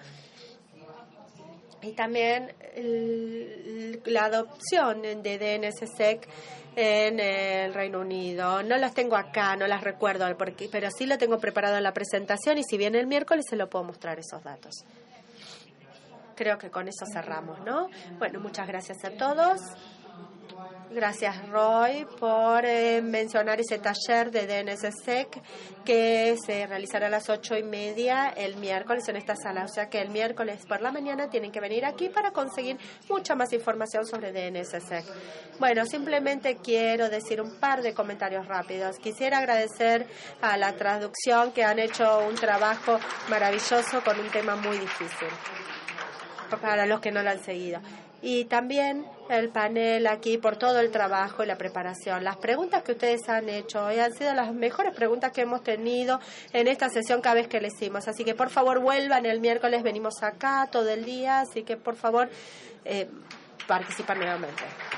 Y también el, la adopción de D N S S E C en el Reino Unido. No las tengo acá, no las recuerdo, porque, pero sí lo tengo preparado en la presentación y si viene el miércoles se lo puedo mostrar esos datos. Creo que con eso cerramos, ¿no? Bueno, muchas gracias a todos. Gracias, Roy, por eh, mencionar ese taller de D N S S E C que se realizará a las ocho y media el miércoles en esta sala. O sea que el miércoles por la mañana tienen que venir aquí para conseguir mucha más información sobre D N S S E C. Bueno, simplemente quiero decir un par de comentarios rápidos. Quisiera agradecer a la traducción que han hecho un trabajo maravilloso con un tema muy difícil para los que no lo han seguido. Y también el panel aquí por todo el trabajo y la preparación. Las preguntas que ustedes han hecho hoy han sido las mejores preguntas que hemos tenido en esta sesión cada vez que le hicimos. Así que por favor vuelvan el miércoles, venimos acá todo el día, así que por favor eh, participan nuevamente.